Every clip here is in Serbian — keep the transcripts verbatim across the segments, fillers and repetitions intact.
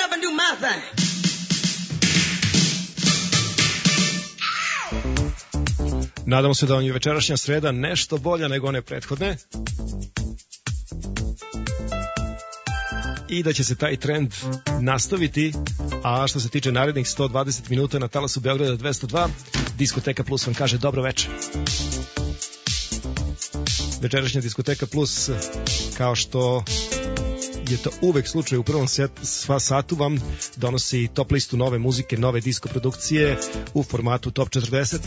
up and do my thing. Nadamo se da vam je večerašnja sreda nešto bolja nego one prethodne i da će se taj trend nastaviti, a što se tiče narednih sto dvadeset minuta na talasu Beograda dvesta dva, Diskoteka Plus vam kaže dobro večer. Večerašnja Diskoteka Plus, kao što je to uvek slučaj u prvom set, sva satu, vam donosi top listu nove muzike, nove disko produkcije u formatu Top četrdeset.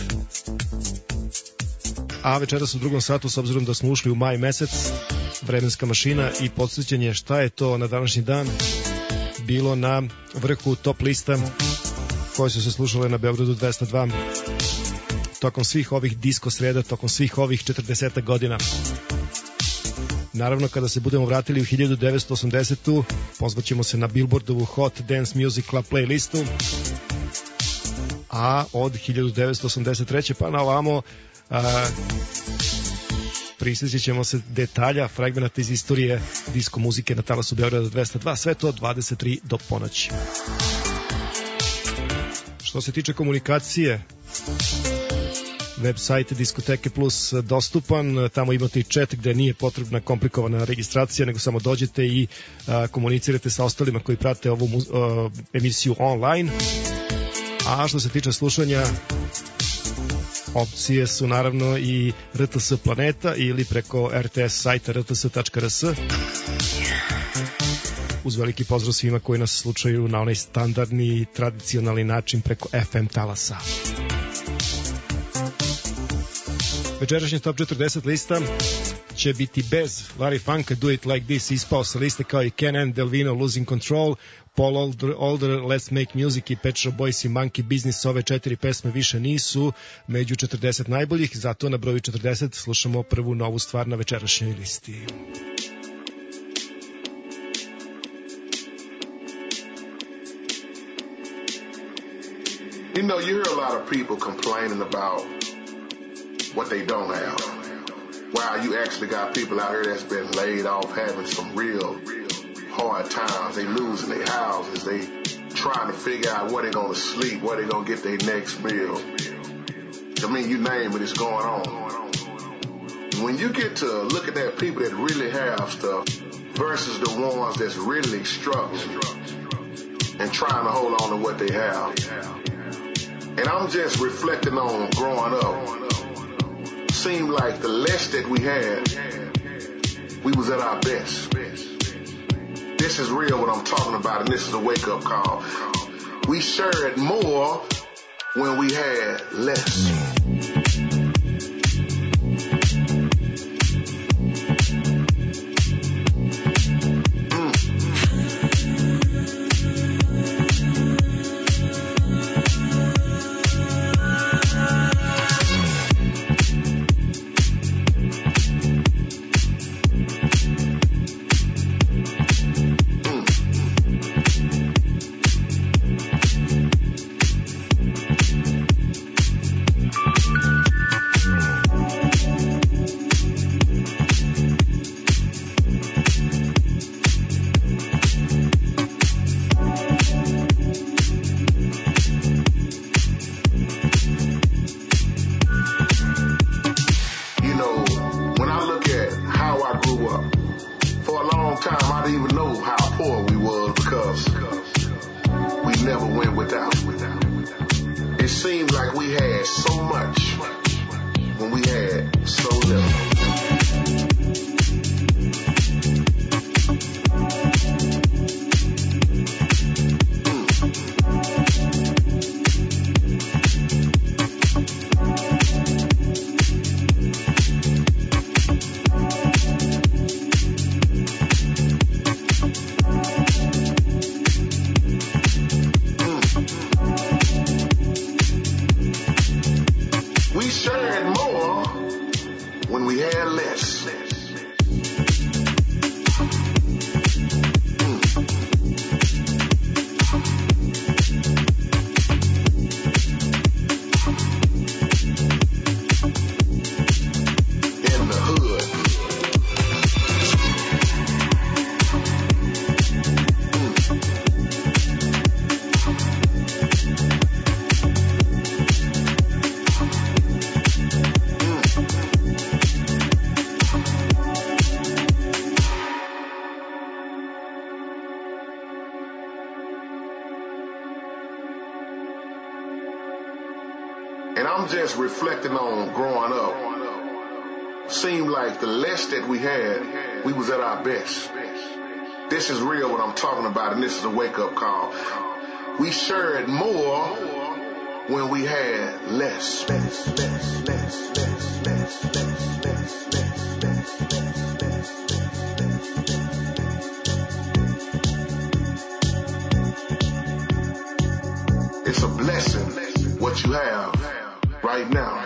A večeras u drugom satu, s obzirom da smo ušli u maj mesec, vremenska mašina i podsjećanje šta je to na današnji dan bilo na vrhu top lista koje su se slušale na Beogradu dvesta dva tokom svih ovih disko sreda, tokom svih ovih četrdeset godina. Naravno, kada se budemo vratili u hiljadu devetsto osamdesetu, pozvaćemo se na Billboardovu Hot Dance Music Club playlistu, a od hiljadu devetsto osamdeset treće pa na ovamo a, prisjećat ćemo se detalja, fragmenata iz istorije disko muzike na talasu Beograda dvesta dva, sve to dvadeset tri do ponoći. Što se tiče komunikacije, website Diskoteke Plus dostupan, tamo imate i chat gde nije potrebna komplikovana registracija, nego samo dođete i a, komunicirate sa ostalima koji prate ovu a, emisiju online. A što se tiče slušanja, opcije su naravno i R T S Planeta ili preko R T S sajta r t s tačka r s. Uz veliki pozdrav svima koji nas slušaju na onaj standardni, tradicionalni način preko F M talasa. Večerašnja Top četrdeset lista će biti bez Larry Funka, Do It Like This, ispao sa liste kao i Ken and Delvino, Losing Control, Paul Older, Older, Let's Make Music i Pet Shop Boys i Monkey Business. Ove četiri pesme više nisu među četrdeset najboljih, zato na broju četrdeset slušamo prvu novu stvar na večerašnjoj listi. You know, you hear a lot of people complaining about what they don't have. Wow, you actually got people out here that's been laid off having some real hard times. They losing their houses. They trying to figure out where they going to sleep, where they going to get their next meal. I mean, you name it, it's going on. When you get to look at that people that really have stuff versus the ones that's really struggling and trying to hold on to what they have. And I'm just reflecting on growing up. Seemed like the less that we had, we was at our best. This is real what I'm talking about, and this is a wake-up call. We shared more when we had less. We And I'm just reflecting on growing up. Seemed like the less that we had, we was at our best. This is real what I'm talking about, and this is a wake-up call. We shared more when we had less. less, less, less, less, less, less, less, less, It's a blessing what you have right now.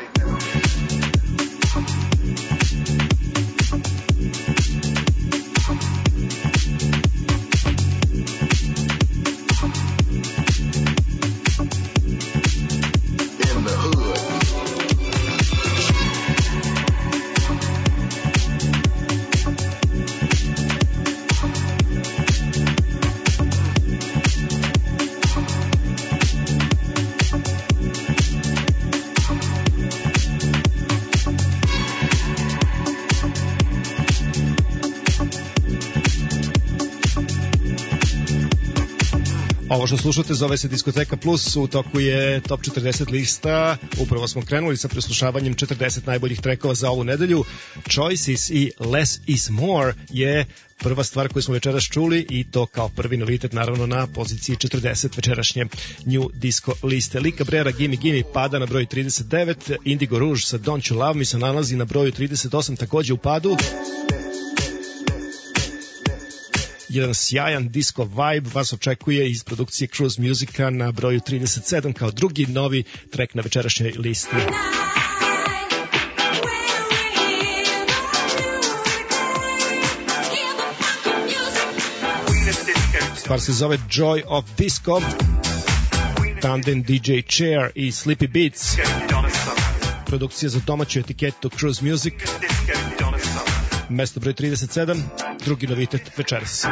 Ovo što slušate zove se Diskoteka Plus, u toku je Top četrdeset lista, upravo smo krenuli sa preslušavanjem četrdeset najboljih trekova za ovu nedelju. Choices i Less is More je prva stvar koju smo večeras čuli i to kao prvi novitet naravno na poziciji četrdeset večerašnje New Disco liste. Lee Cabrera Gimme Gimme pada na broj trideset devet, Indigo Rouge sa Don't You Love Me se nalazi na broju trideset osam, takođe u padu. Jedan sjajan disco vibe vas očekuje iz produkcije Cruise Musica na broju trideset sedam kao drugi novi trek na večerašnjoj listi. Stvar se zove Joy of Disco, tandem D J Chair i Sleepy Beats, produkcija za domaću etiketu Cruise Music, mesto broj trideset sedam, drugi novitet večeras.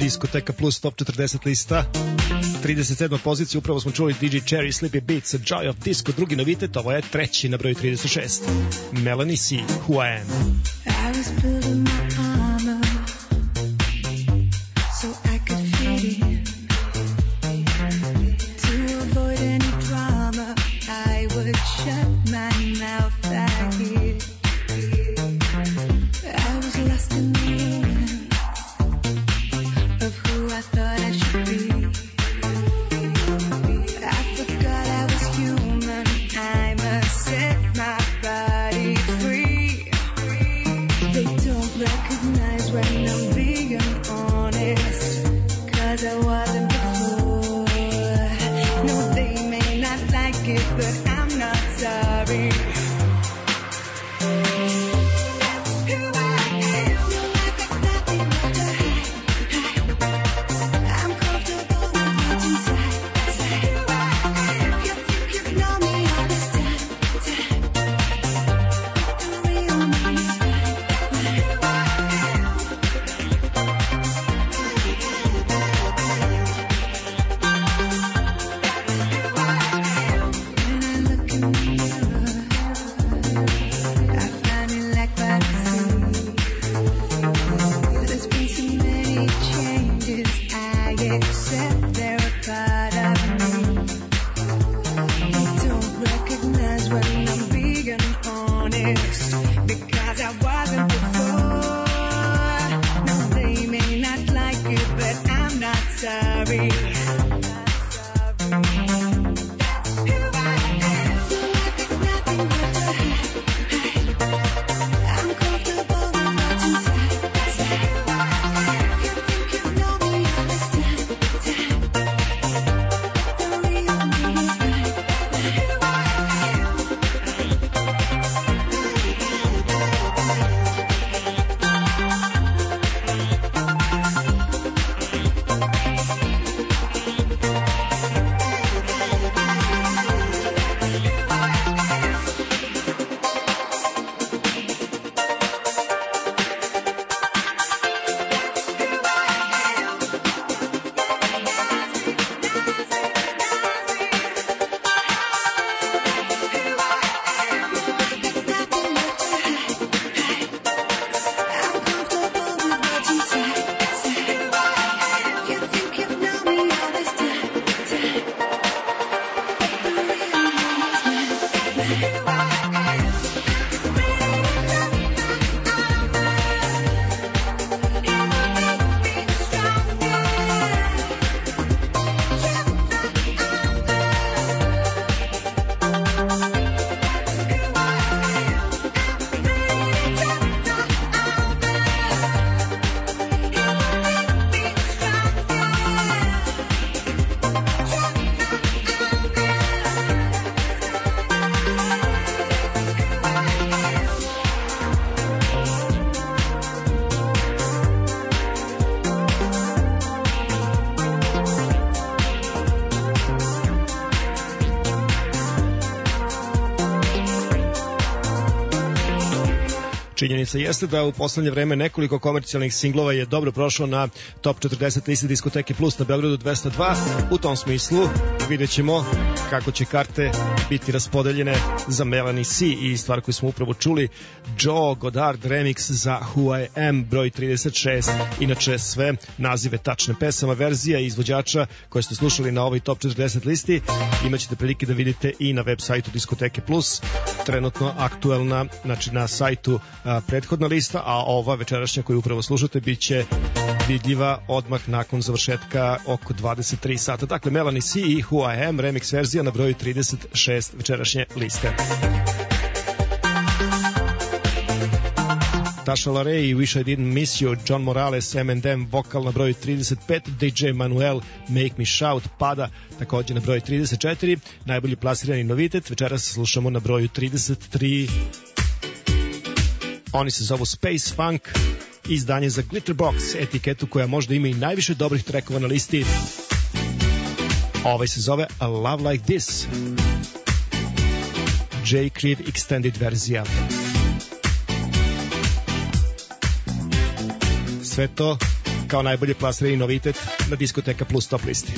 Diskoteka Plus Top četrdeset lista. trideset sedma pozicija, upravo smo čuli D J Cherry, Sleepy Beats, Joy of Disco, drugi novitet, ovo je treći na broju trideset šest. Melanie C, Who I Am. I was building my armor so I could fit in. To avoid any drama, I would shut my mouth back here. I was lost in the ruin of who I thought I should be. I forgot I was human, I must set my body free. They don't recognize when I'm being honest, 'cause I wasn't before. No, they may not like it, but I'm not sorry. Činjenica jeste da u poslednje vreme nekoliko komercijalnih singlova je dobro prošlo na top četrdeset listi Diskoteke Plus na Beogradu dvesta dva. U tom smislu vidjet ćemo kako će karte biti raspodeljene za Melanie C i stvar koju smo upravo čuli, Joe Goddard remix za Who I Am, broj trideset šest. Inače sve nazive tačne pesama, verzija i izvođača koje ste slušali na ovoj top četrdeset listi imaćete prilike da vidite i na web sajtu Diskoteke Plus, trenutno aktuelna, znači na sajtu a, prethodna lista, a ova večerašnja koju upravo slušate bit će vidljiva odmah nakon završetka oko dvadeset tri sata. Dakle, Melanie C i Who I Am, remix verzija na broju trideset šest večerašnje liste. Tasha LaRae i Wish I Didn't Miss You, John Morales, M and M, vokal na broju trideset pet, D J Manuel, Make Me Shout, pada takođe na broju trideset četiri, najbolji plasirani novitet, večeras slušamo na broju trideset tri. Oni se zovu Space Funk, izdanje za Glitterbox, etiketu koja možda ima i najviše dobrih trekova na listi. Ovaj se zove A Love Like This, J. Creed Extended verzija. Sve to kao najbolje plasirani novitet na Diskoteka Plus top listi.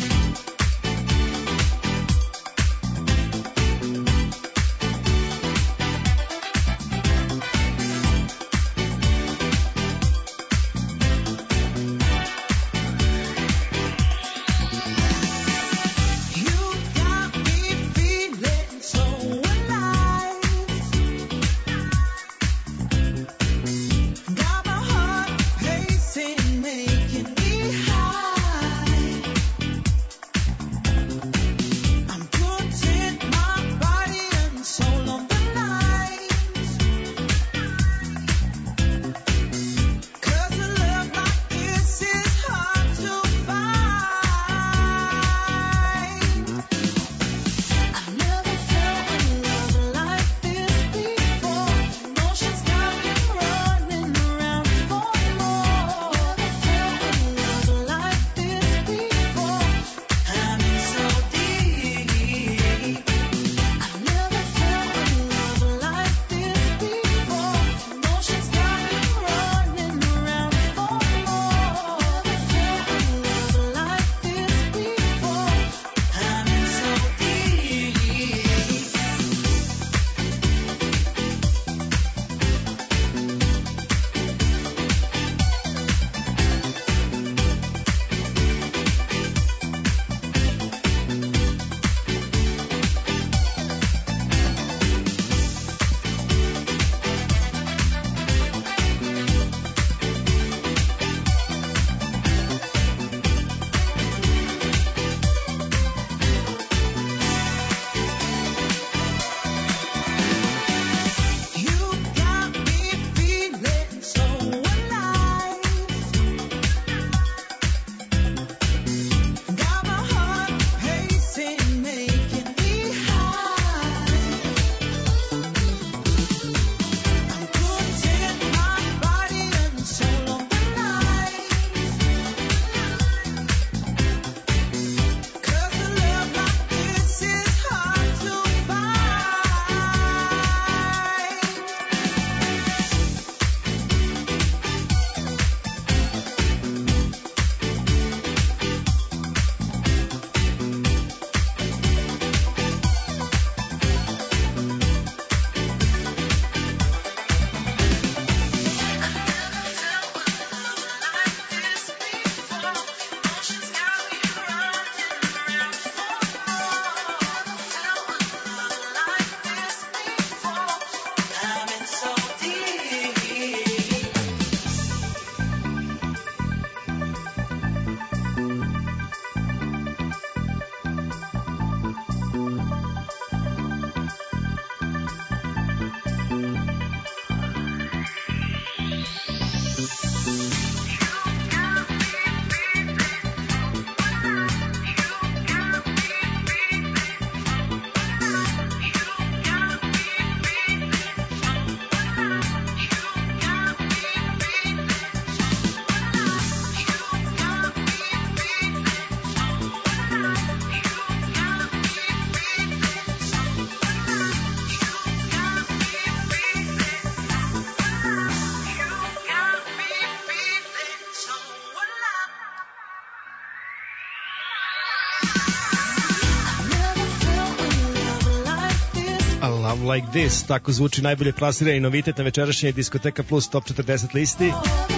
Like This, tako zvuči najbolje plasirani novitet na večerašnjoj Diskoteka Plus top četrdeset listi.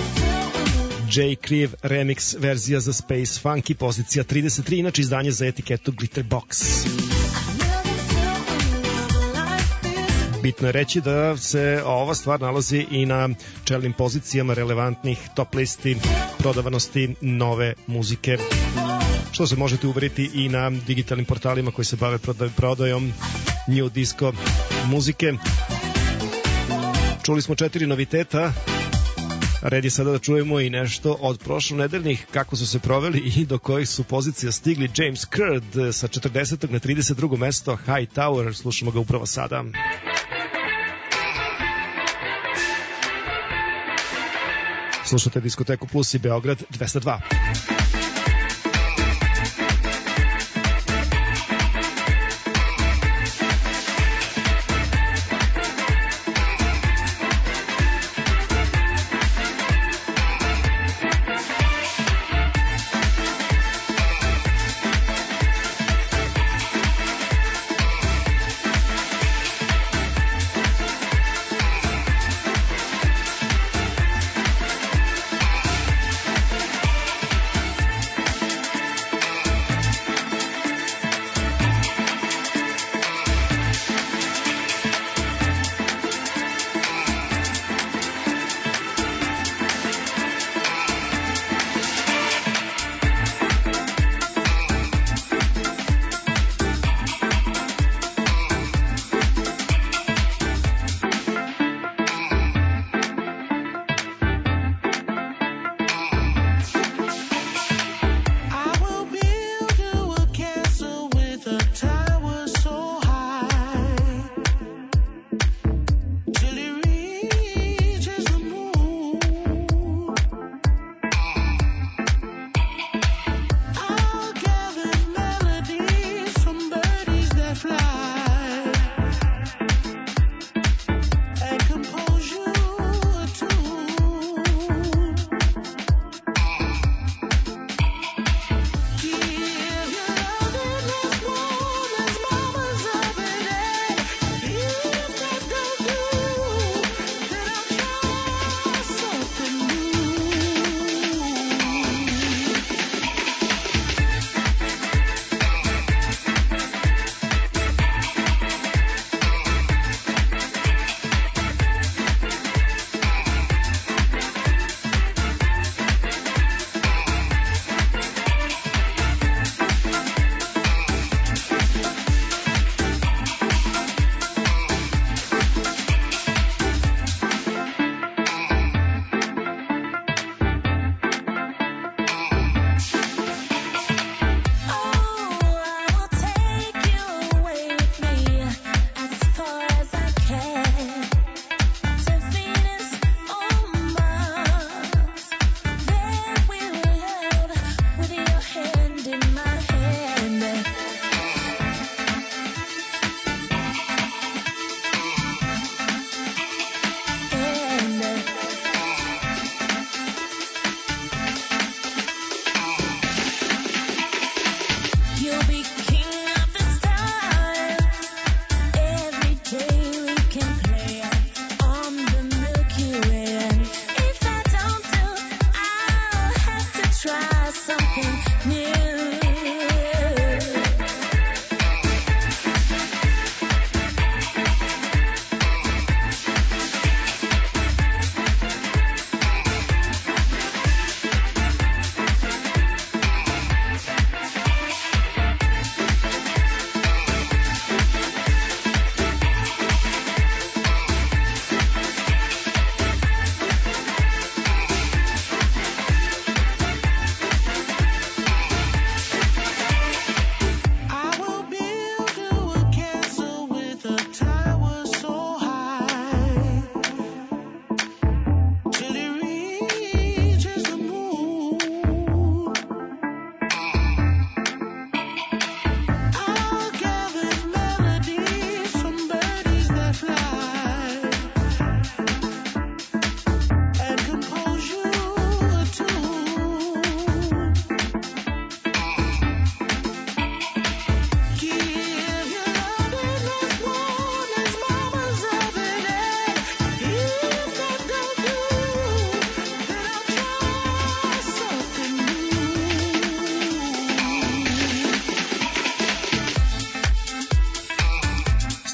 J. Creve remix verzija za Space Funky, pozicija trideset tri, inače izdanje za etiketu Glitterbox. Bitno je reći da se ova stvar nalazi i na čelnim pozicijama relevantnih top listi prodavanosti nove muzike, što se možete uveriti i na digitalnim portalima koji se bave prodajom new disco muzike. Čuli smo četiri noviteta, red je sada da čujemo i nešto od prošlonedeljnih, kako su se proveli i do kojih su pozicija stigli. James Curd sa četrdesetog na trideset drugo mesto, High Tower, slušamo ga upravo sada. Slušate Diskoteku Plus i Beograd dvesta dva.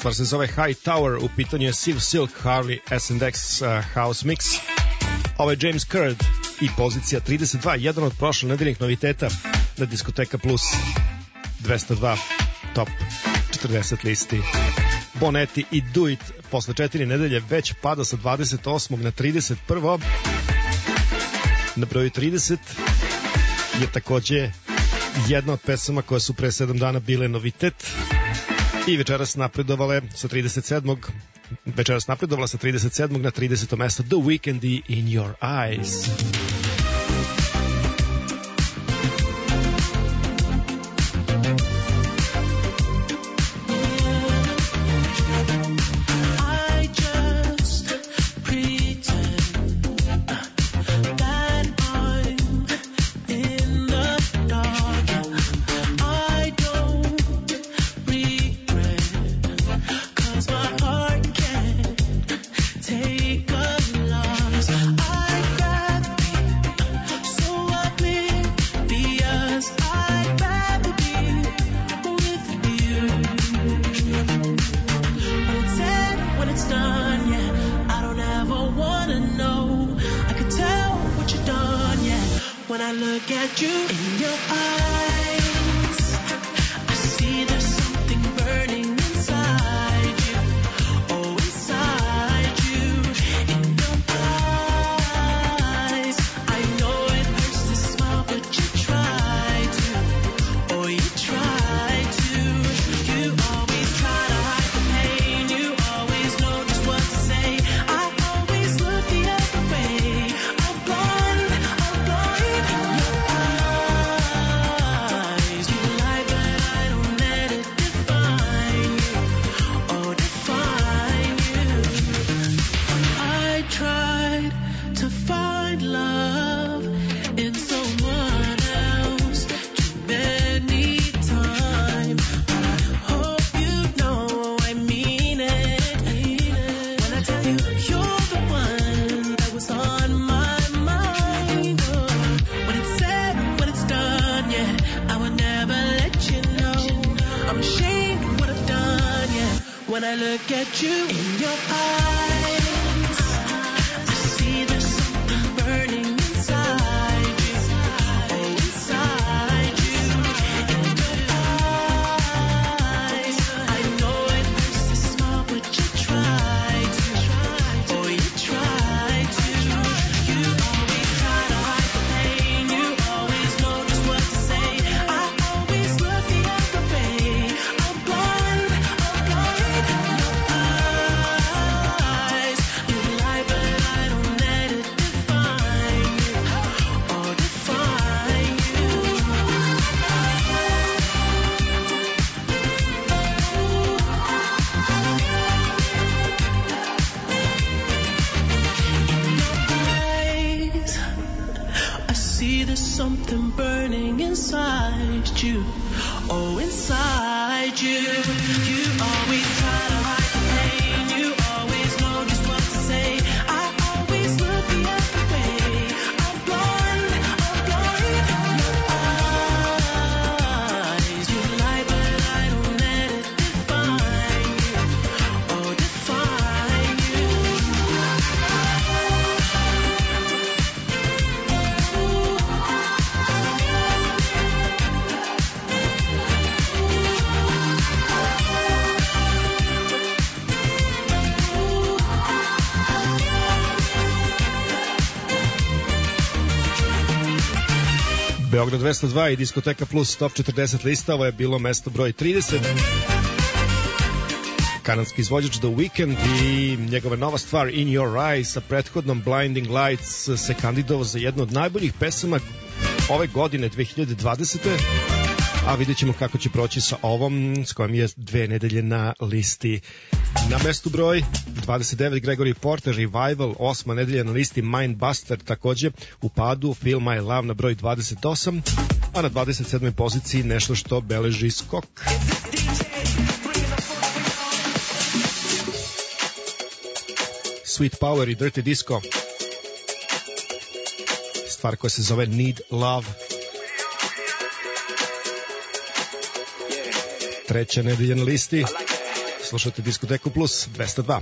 Stvar se zove High Tower, u pitanju je Silk Silk Harley S and X uh, House Mix. Ovo je James Curd i pozicija trideset dva, jedan od prošle nedeljnih noviteta na Diskoteka Plus dvesta dva Top četrdeset listi. Bonetti i Do It posle četiri nedelje već pada sa dvadeset osmog na trideset prvo. Na broju trideset je takođe jedna od pesama koja su pre sedam dana bile novitet i večeras napredovale sa trideset sedmog večeras napredovala sa trideset sedmog na trideseto mesto The Weeknd i In Your Eyes. Beograd dvesta dva i Diskoteka Plus Top četrdeset lista, ovo je bilo mesto broj trideset. Kanadski izvođač The Weeknd i njegova nova stvar In Your Eyes sa prethodnom Blinding Lights se kandidovao za jednu od najboljih pesama ove godine dve hiljade dvadesete. A vidjet ćemo kako će proći sa ovom, s kojom je dve nedelje na listi. Na mestu broj dvadeset devet Gregory Porter, Revival, osma nedelja na listi Mindbuster, takođe u padu Feel My Love na broj dvadeset osam, a na dvadeset sedmoj poziciji nešto što beleži skok. Sweet Power i Dirty Disco, stvar koja se zove Need Love. Treća nedelja na listi, Slušate Diskoteku Plus dvesta dva.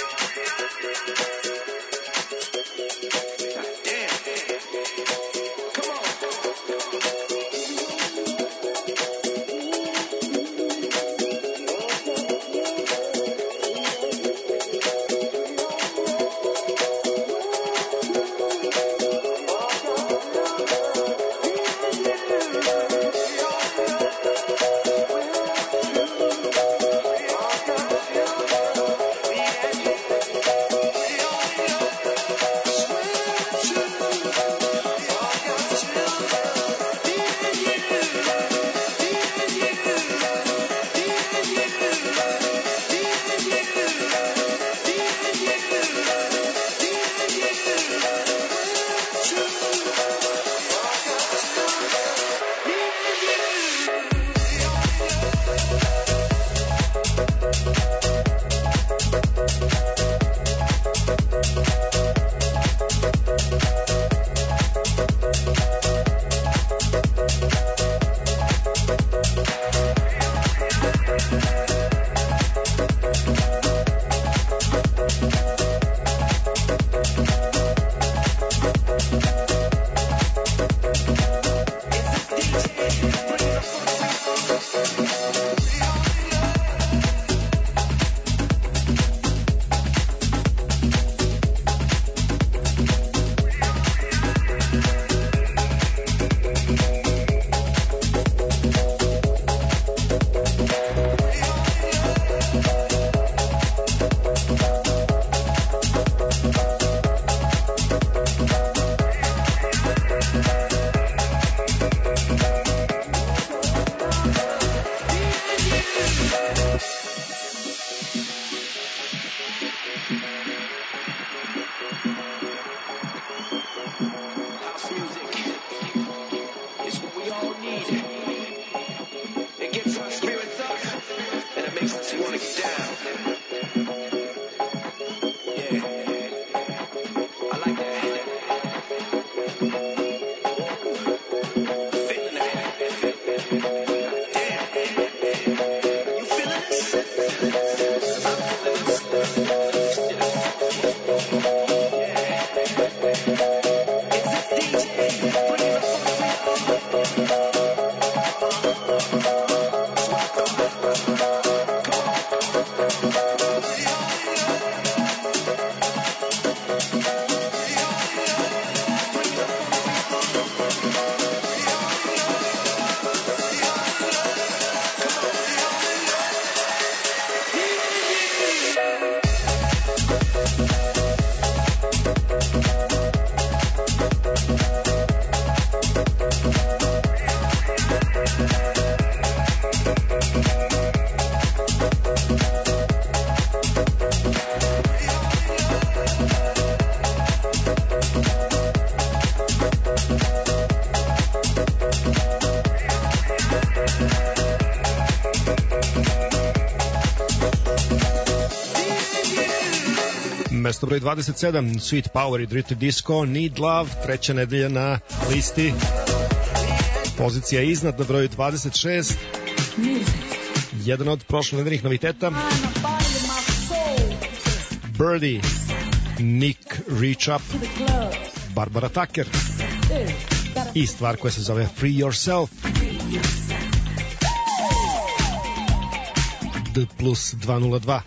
Mesto broj dvadeset sedam, Sweet Power i Dirty Disco, Need Love, treća nedelja na listi. Pozicija iznad na broju dvadeset šest. Jedan od prošlonedeljnih noviteta. Birdie, Nick Reach Up, Barbara Tucker. I stvar koja se zove Free Yourself. D plus dvesta nula dva.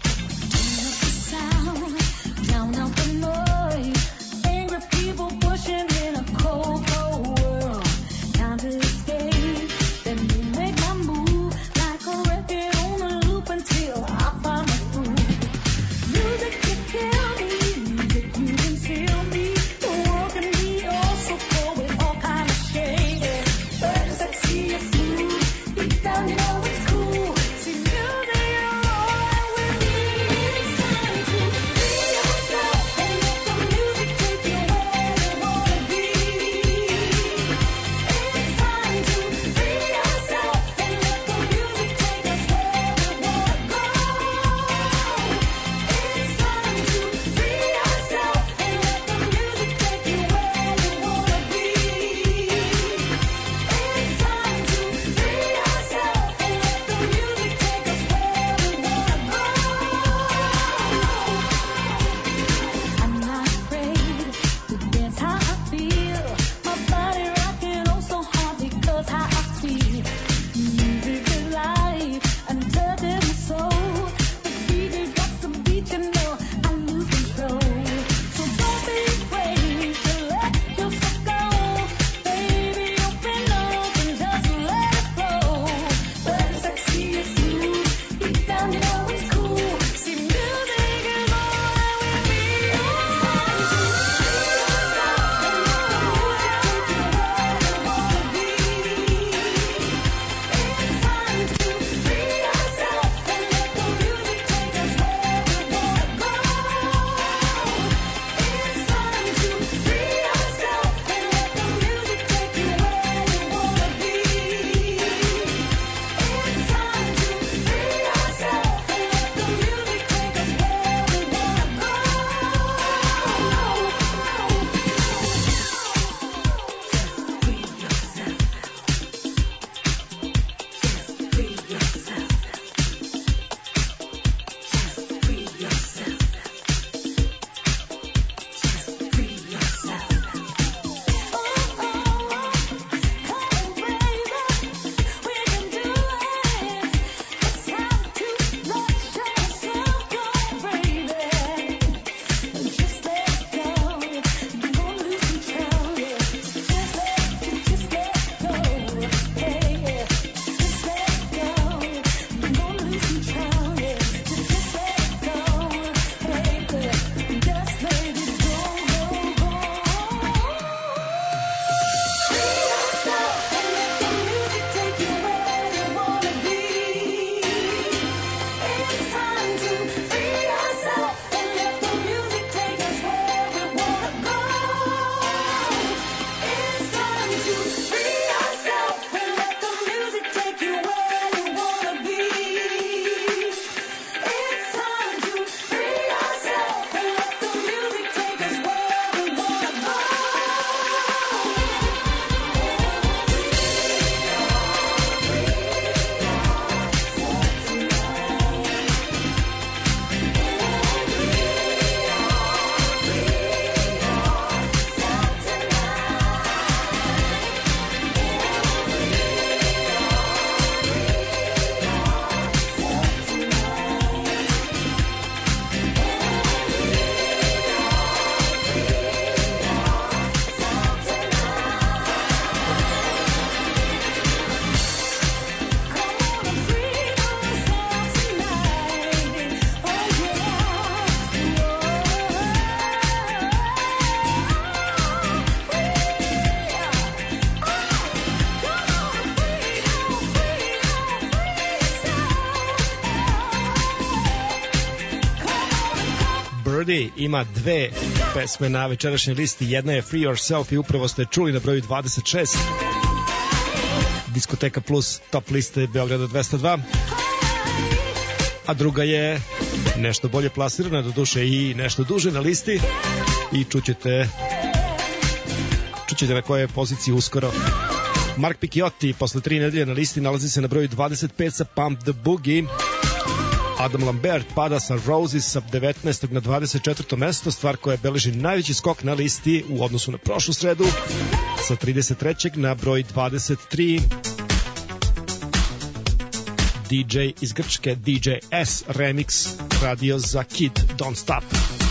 Down, you know it's cool. See, you, they are all with me. Birdie ima dve pesme na večerašnjoj listi. Jedna je Free Yourself i upravo ste čuli na broju dvadeset šest. Diskoteka Plus top liste Beograda dvesta dva. A druga je nešto bolje plasirana, do duše i nešto duže na listi. I čućete, čućete na kojoj poziciji uskoro. Mark Picchiotti posle tri nedelje na listi nalazi se na broju dvadeset pet sa Pump the Boogie. Adam Lambert pada sa Roses sa devetnaestog na dvadeset četvrto mesto, stvar koja beleži najveći skok na listi u odnosu na prošlu sredu, sa trideset trećeg na broj dvadeset tri. D J iz Grčke, D J S remix radio za Kid Don't Stop.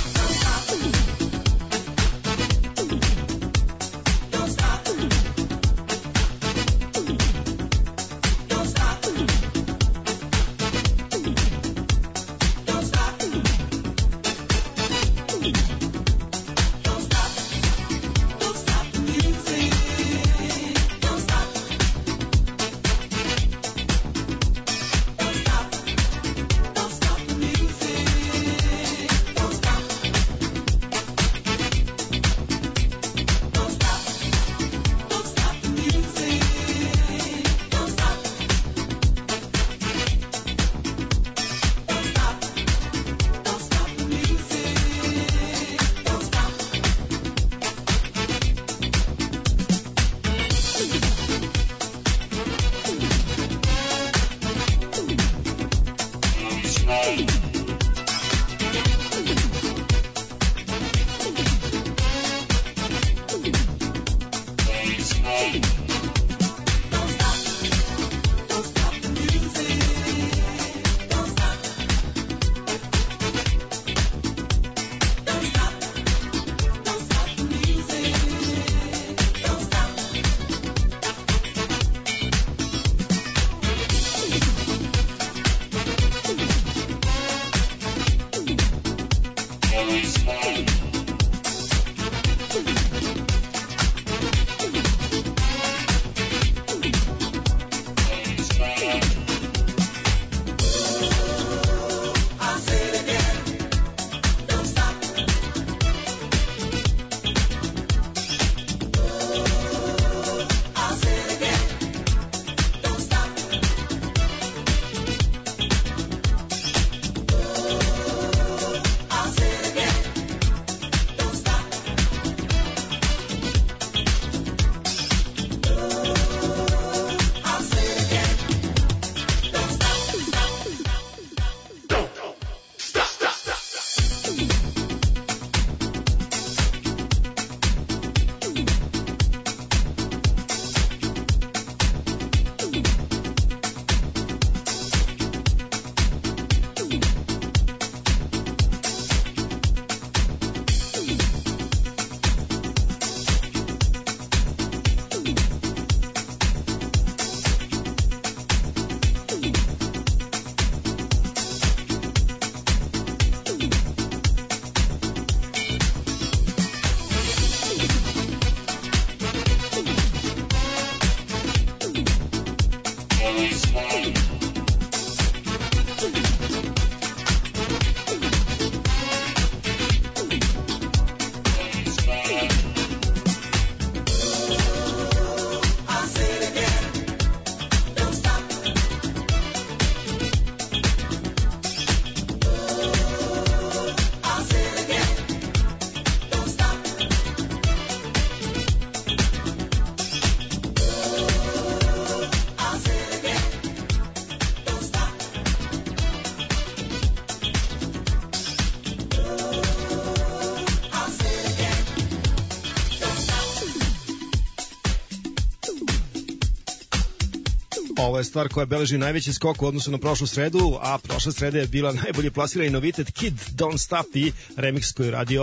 Ovo je stvar koja beleži najveći skok u odnosu na prošlu sredu, a prošla sreda je bila najbolje plasirani novitet Kid Don't Stop i remix koji je radio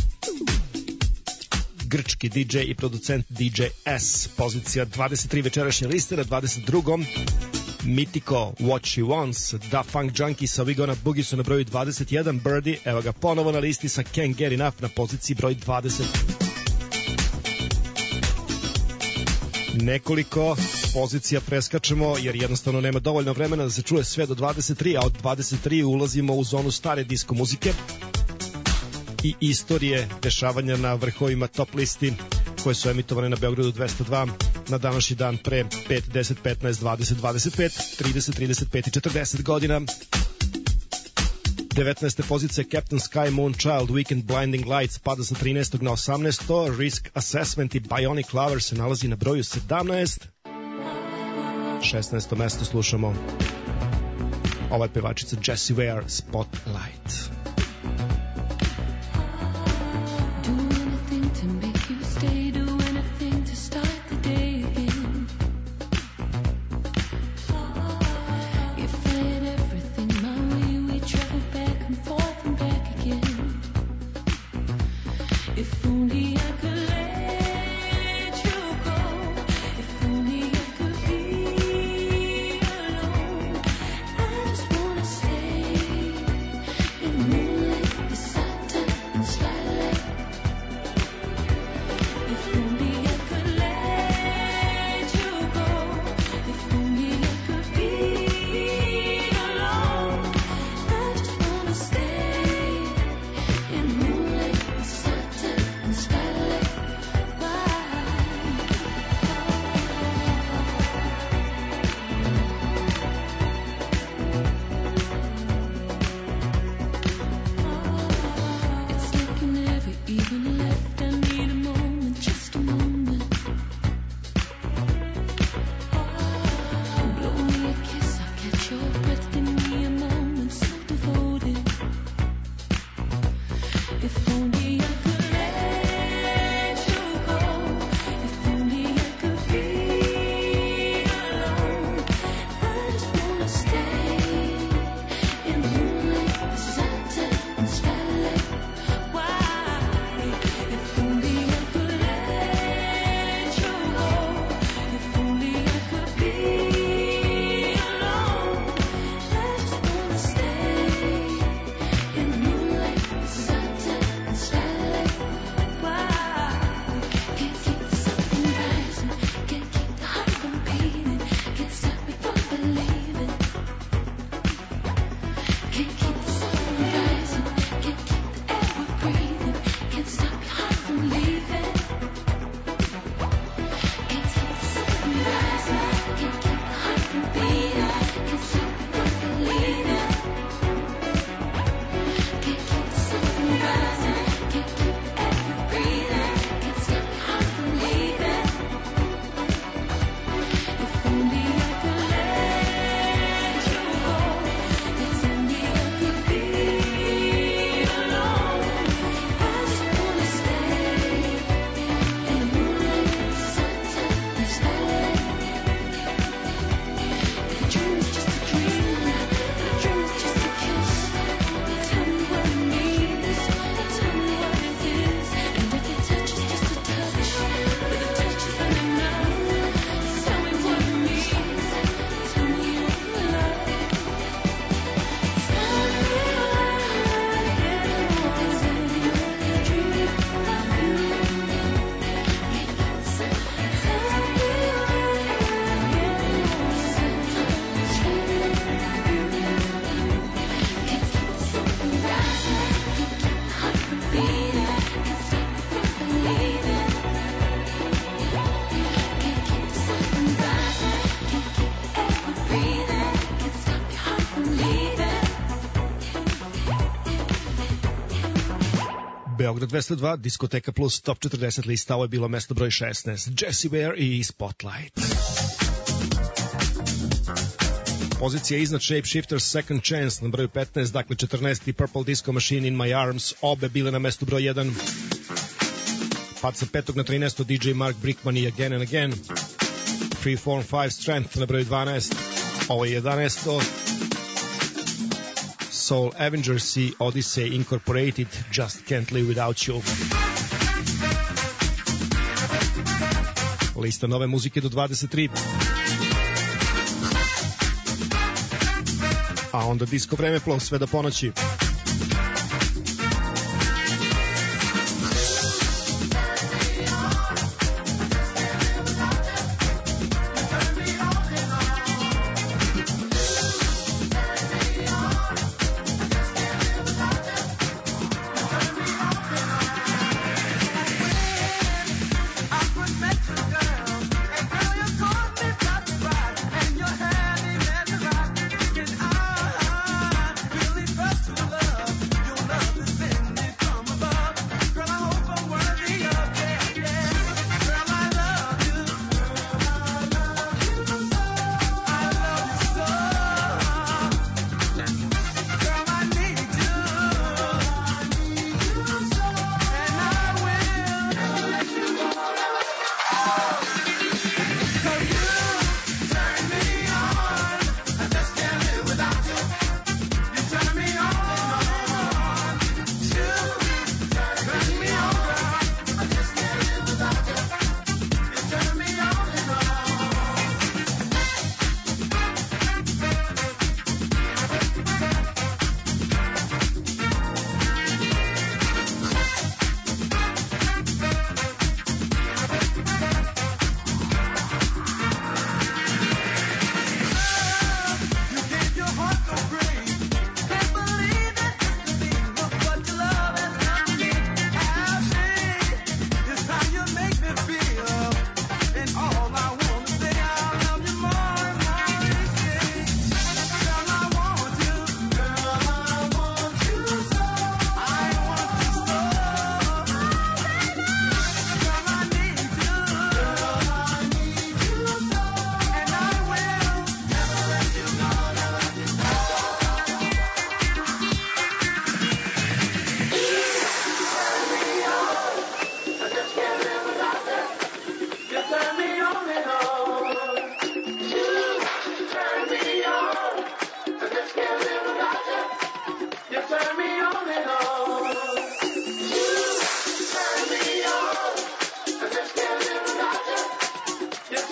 grčki D J i producent D J S. Pozicija dvadeset tri večerašnje liste, na dvadeset drugom Mythico, What She Wants, Da Funk Junkie sa We Gonna Boogie su na broju dvadeset jedan, Birdie, evo ga ponovo na listi sa Can't Get Enough na poziciji broj dvadeset. Nekoliko pozicija preskačemo jer jednostavno nema dovoljno vremena da se čuje sve do dvadeset tri, a od dvadeset tri ulazimo u zonu stare disko muzike. i istorije dešavanja na vrhovima top listi koje su emitovane na Beogradu dvesta dva na današnji dan pre pet, deset, petnaest, dvadeset, dvadeset pet, trideset, trideset pet i četrdeset godina. devetnaeste pozicije Captain Sky, Moonchild, Weekend Blinding Lights pada sa trinaestog na osamnaesto. Risk Assessment i Bionic Lover se nalazi na broju sedamnaest. šesnaesto mesto slušamo ova je pevačica Jessie Ware, Spotlight. Beograd dvesta dva, Diskoteka plus Top četrdeset lista, ovo je bilo mesto broj šesnaest. Jessie Ware i Spotlight. Pozicija iznad Shapeshifters, Second Chance na broju petnaest, dakle četrnaest. Purple Disco Machine, In My Arms, obe bile na mestu broj jedan. Pad sa petog na trinaesto, D J Mark Brickman i Again and Again. Freeform five Strength na broju dvanaest, ovo je jedanaesto. Soul Avengers i Odyssey Incorporated, Just Can't Live Without You. Lista nove muzike do dvadeset tri. A onda Disco Vremeplov sve do ponoći.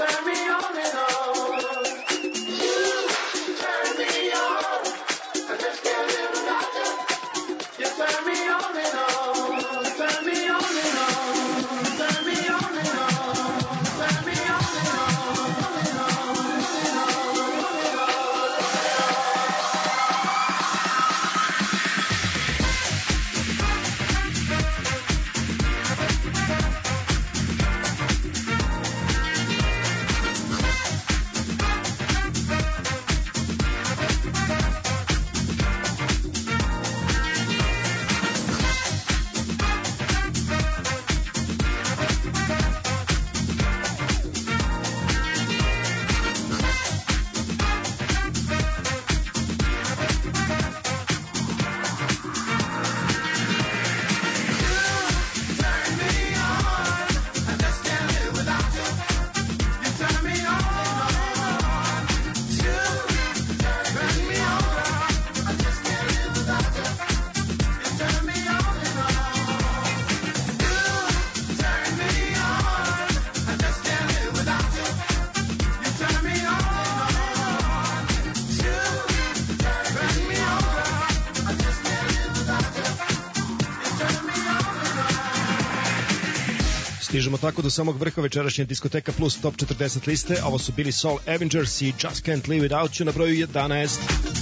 Stižemo tako do samog vrha večerašnje Diskoteka Plus Top četrdeset liste. Ovo su bili Soul Avengers i Just Can't Live Without You na broju jedanaest.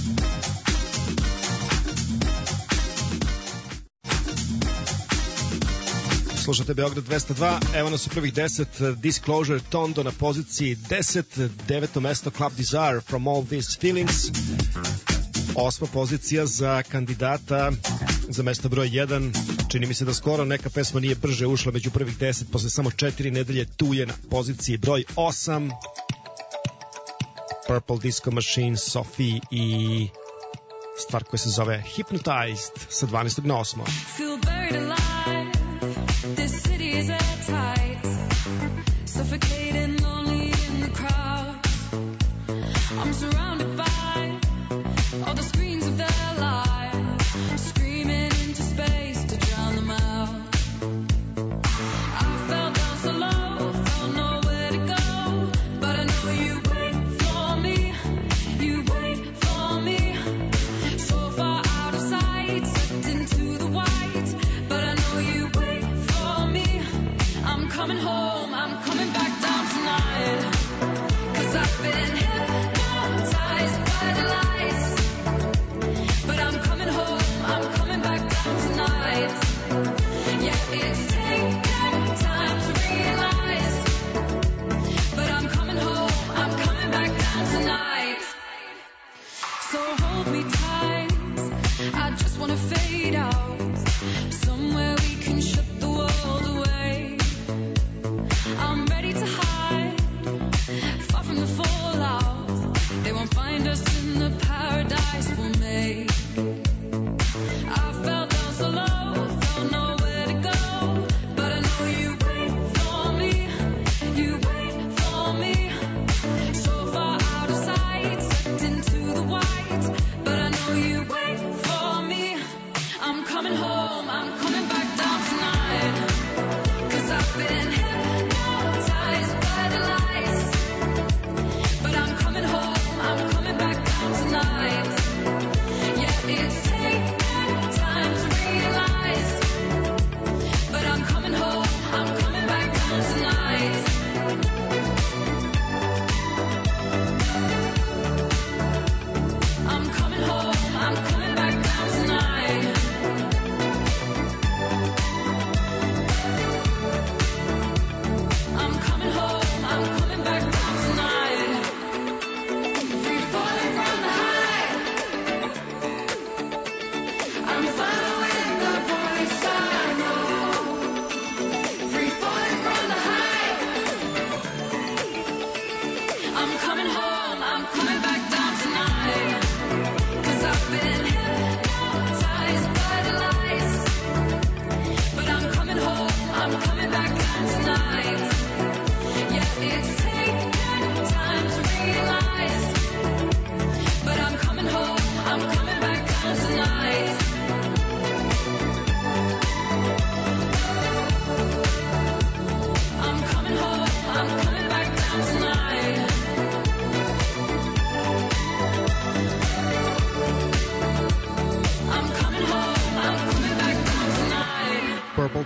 Slušate Beograd dvesta dva, evo nas u prvih deset. Disclosure, Tondo na poziciji deset, deveto mesto Club Desire, From All These Feelings. Osma pozicija za kandidata za mesto broj jedan. Čini mi se da skoro neka pesma nije brže ušla među prvih deset, posle samo četiri nedelje tu je na poziciji broj osam. Purple Disco Machine, Sophie i stvar koja se zove Hypnotized sa dvanaestog na osmo. Feel buried alive. This city is airtight. Suffocating, lonely in the crowd. I'm surrounded by all the screens of their lives, screaming into space to drown them out. I fell down so low, felt nowhere to go, but I know you wait for me, you wait for me. So far out of sight, sucked into the white, but I know you wait for me. I'm coming home, I'm coming back down tonight, 'cause I've been hypnotized by the lights. But I'm coming home, I'm coming back down tonight. Yeah, it's taken time to realize. But I'm coming home, I'm coming back down tonight. So hold me tight, I just wanna fade out. Somewhere we can shut the world away. I'm ready to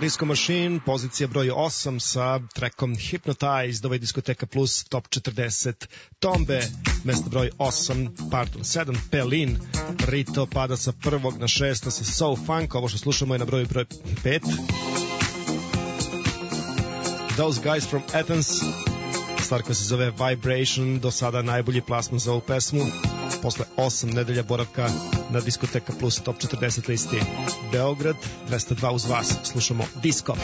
Disco Machine, pozicija broj osam sa trackom Hypnotized, ovo je Diskoteka Plus Top četrdeset. Tombe, mesto broj osam, pardon, sedam, Pelin, Rito pada sa prvog na šesta sa So Funk, ovo što slušamo je na broju broj pet. Those Guys from Athens, stvar koja se zove Vibration, do sada najbolji plasman za ovu pesmu. Posle osam nedelja boravka na Diskoteka Plus Top četrdeset listi. Beograd, dvesta dva uz vas, slušamo Disco.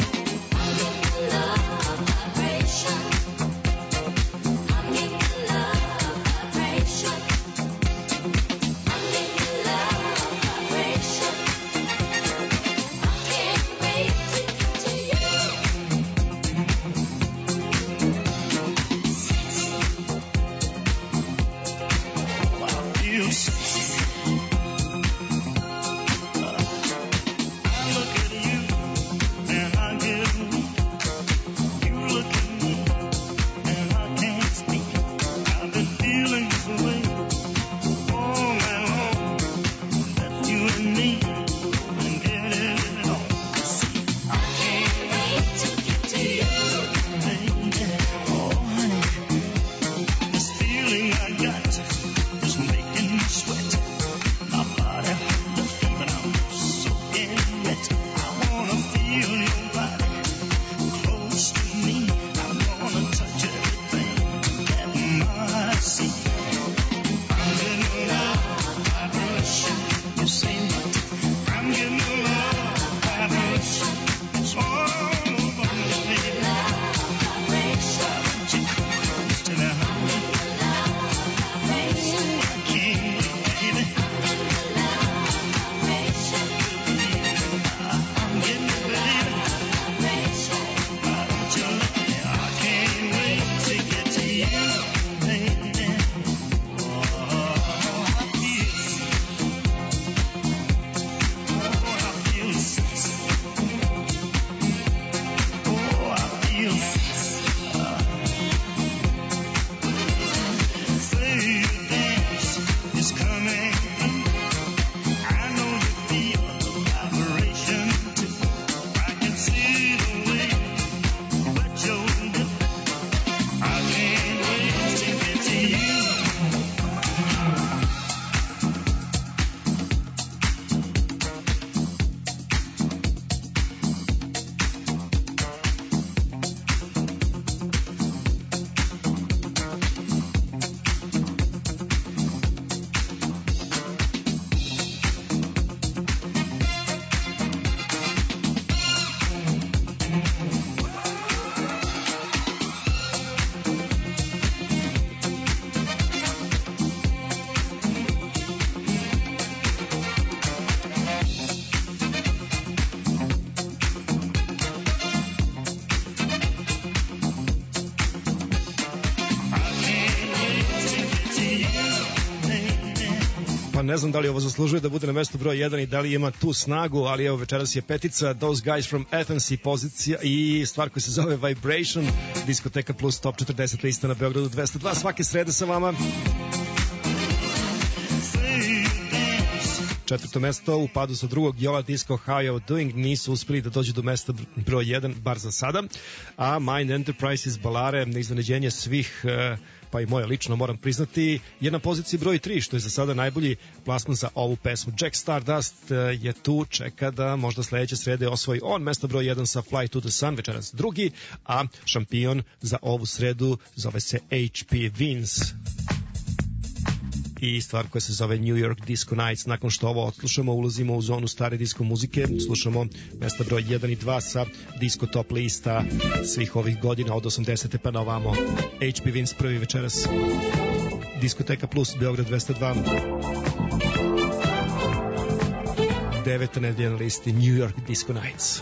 Ne znam da li ovo zaslužuje da bude na mestu broj jedan i da li ima tu snagu, ali evo večeras je petica Those Guys from Athens i pozicija i stvar koja se zove Vibration, Diskoteka Plus Top četrdeset lista na Beogradu dvesta dva, svake srede sa vama. Četvrto mesto u padu sa drugog Jola Disco How You Doing, nisu uspeli da dođu do mesta broj jedan, bar za sada. A Mind Enterprises Balare, na iznenađenje svih, pa i moje lično moram priznati, je na poziciji broj tri, što je za sada najbolji plasman za ovu pesmu. Jack Stardust je tu, čeka da možda sledeće srede osvoji on mesto broj jedan sa Fly to the Sun, večeras drugi, a šampion za ovu sredu zove se H P Vince i stvar koja se zove New York Disco Nights. Nakon što ovo odslušamo, ulazimo u zonu stare disko muzike, slušamo mesta broj jedan i dva sa Disco Top lista svih ovih godina od osamdesete pa na ovamo. H P Vince prvi večeras, Diskoteka Plus Beograd dvesta dva, deveta nedelja na listi New York Disco Nights.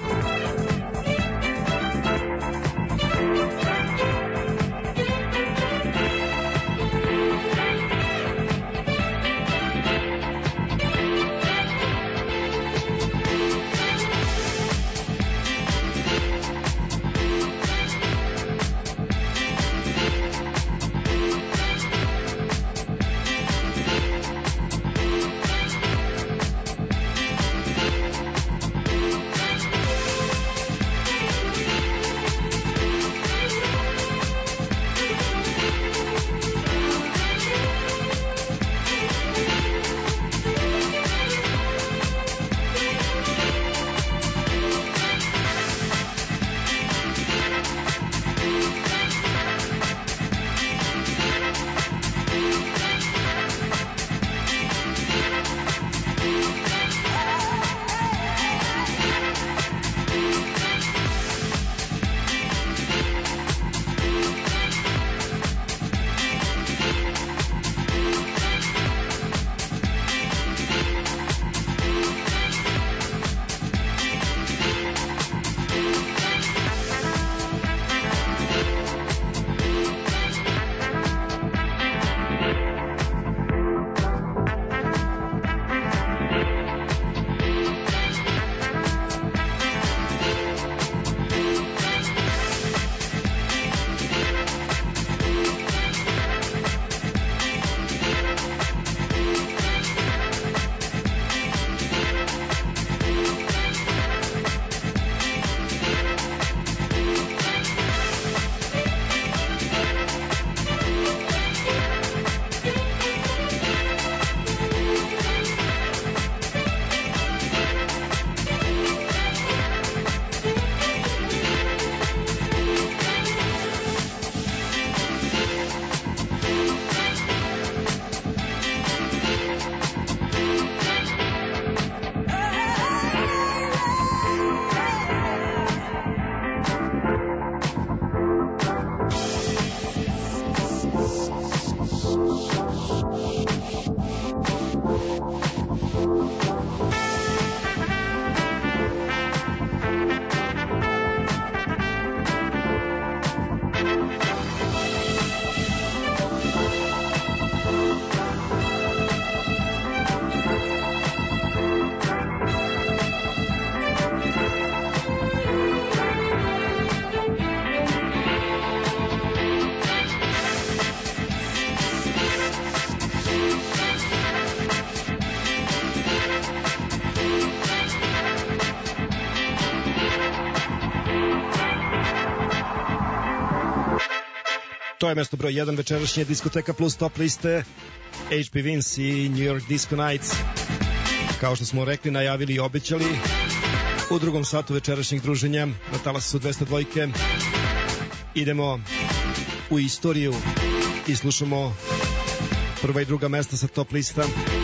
To je mesto broj jedan večerašnje Diskoteka Plus top liste. H P Vince i New York Disco Nights. Kao što smo rekli, najavili i obećali, u drugom satu večerašnjeg druženja na talasu dvesta dva idemo u istoriju i slušamo prva i druga mesta sa top lista,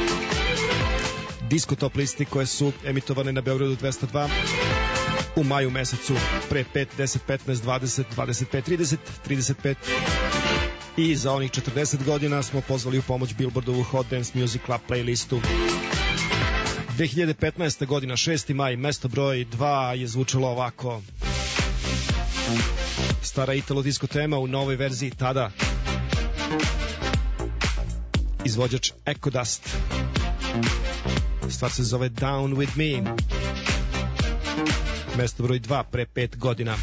disko top listi koje su emitovane na Beogradu dvesta dva u maju mesecu pre pet, deset, petnaest, dvadeset, dvadeset pet, trideset, trideset pet i za onih četrdeset godina smo pozvali u pomoć Billboardovu Hot Dance Music Club playlistu. dve hiljade petnaeste. godina, šesti maj, mesto broj dva je zvučalo ovako. Stara Italo disco tema u novoj verziji tada. Izvođač Echo Dust. Stvar se zove Down With Me. Mesto broj dva pre pet godina.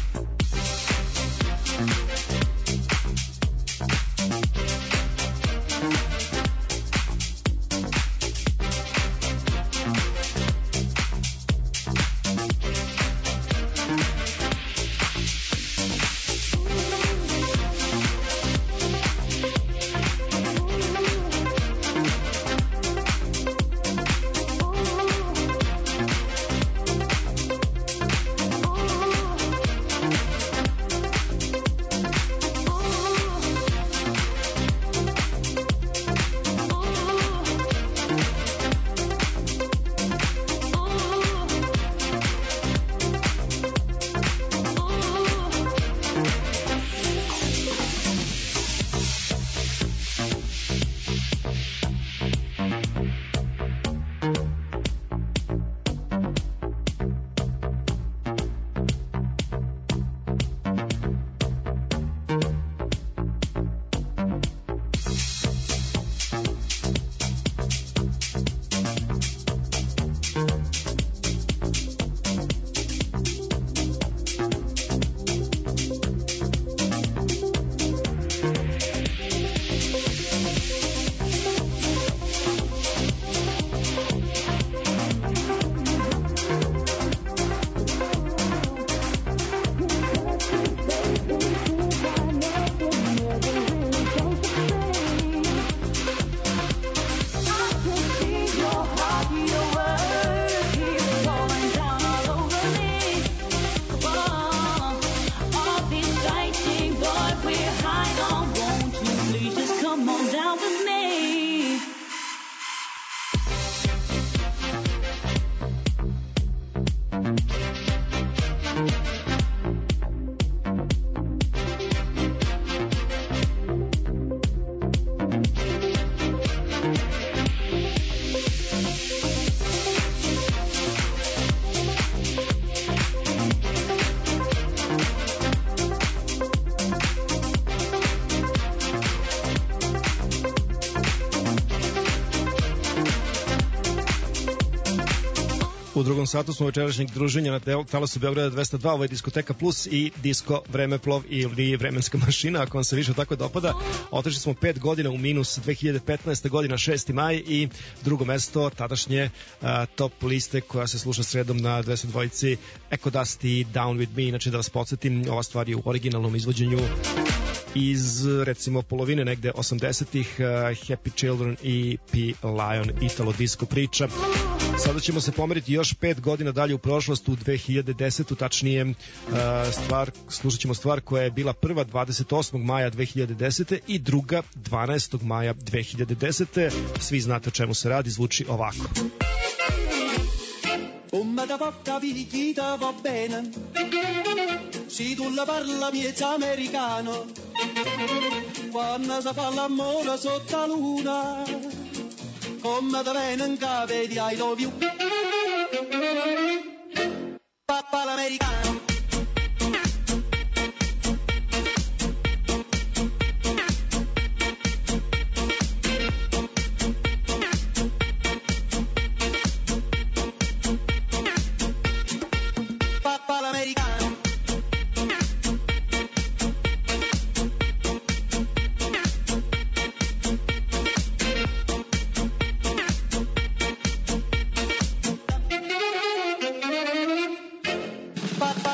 U drugom satu smo večerašnjeg druženja na talasu Beograda dvesta dva, ovo je Diskoteka Plus i Disko Vremeplov ili Vremenska mašina, ako vam se više tako dopada. Otišli smo pet godina u minus, dve hiljade petnaeste. godina, šesti maj i drugo mesto tadašnje uh, top liste koja se sluša sredom na dvesta dva Echo Dust i Down With Me. Inače da vas podsjetim, ova stvar je u originalnom izvođenju iz recimo polovine negde osamdesetih, uh, Happy Children i P. Lion, Italo disco priča. Sada ćemo se pomeriti još pet godina dalje u prošlost, u dve hiljade desetu. tačnije uh, stvar, slušat ćemo stvar koja je bila prva dvadeset osmog maja dve hiljade desete. i druga dvanaestog maja dve hiljade desete. Svi znate o čemu se radi, zvuči ovako. Come da porta picchita va bene, si tu la parla miezza americano, quando si fa l'amore sotto la luna, come da venen cave di I love you, papà l'americano. Papa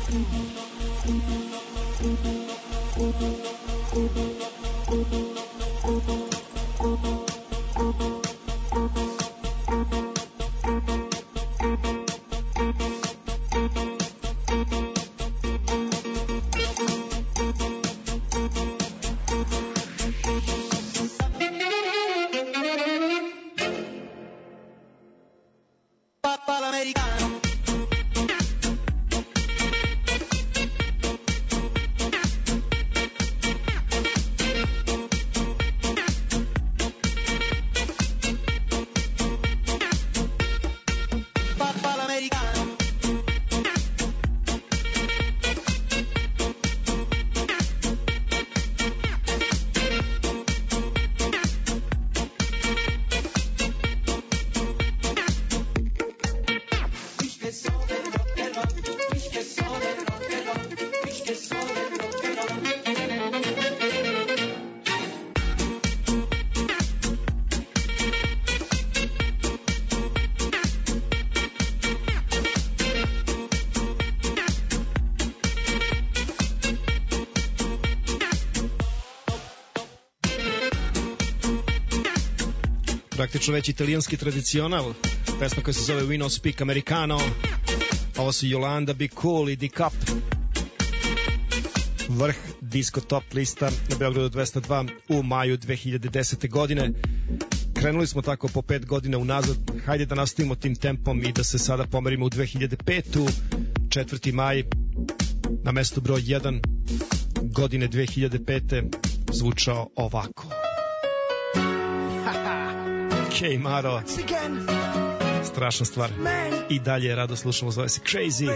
Praktično već italijanski tradicional, pesma koja se zove We No Speak Americano. Ovo su Yolanda Be Cool i Di Cap. Vrh disco top lista na Beogradu dvesta dva u maju dve hiljade desete. godine. Krenuli smo tako po pet godina unazad, hajde da nastavimo tim tempom i da se sada pomerimo u dve hiljade petu. četvrti maj na mestu broj jedan godine dve hiljade pete zvučao ovako. Kej Maro, strašna stvar. I dalje rado slušamo, zove se Crazy.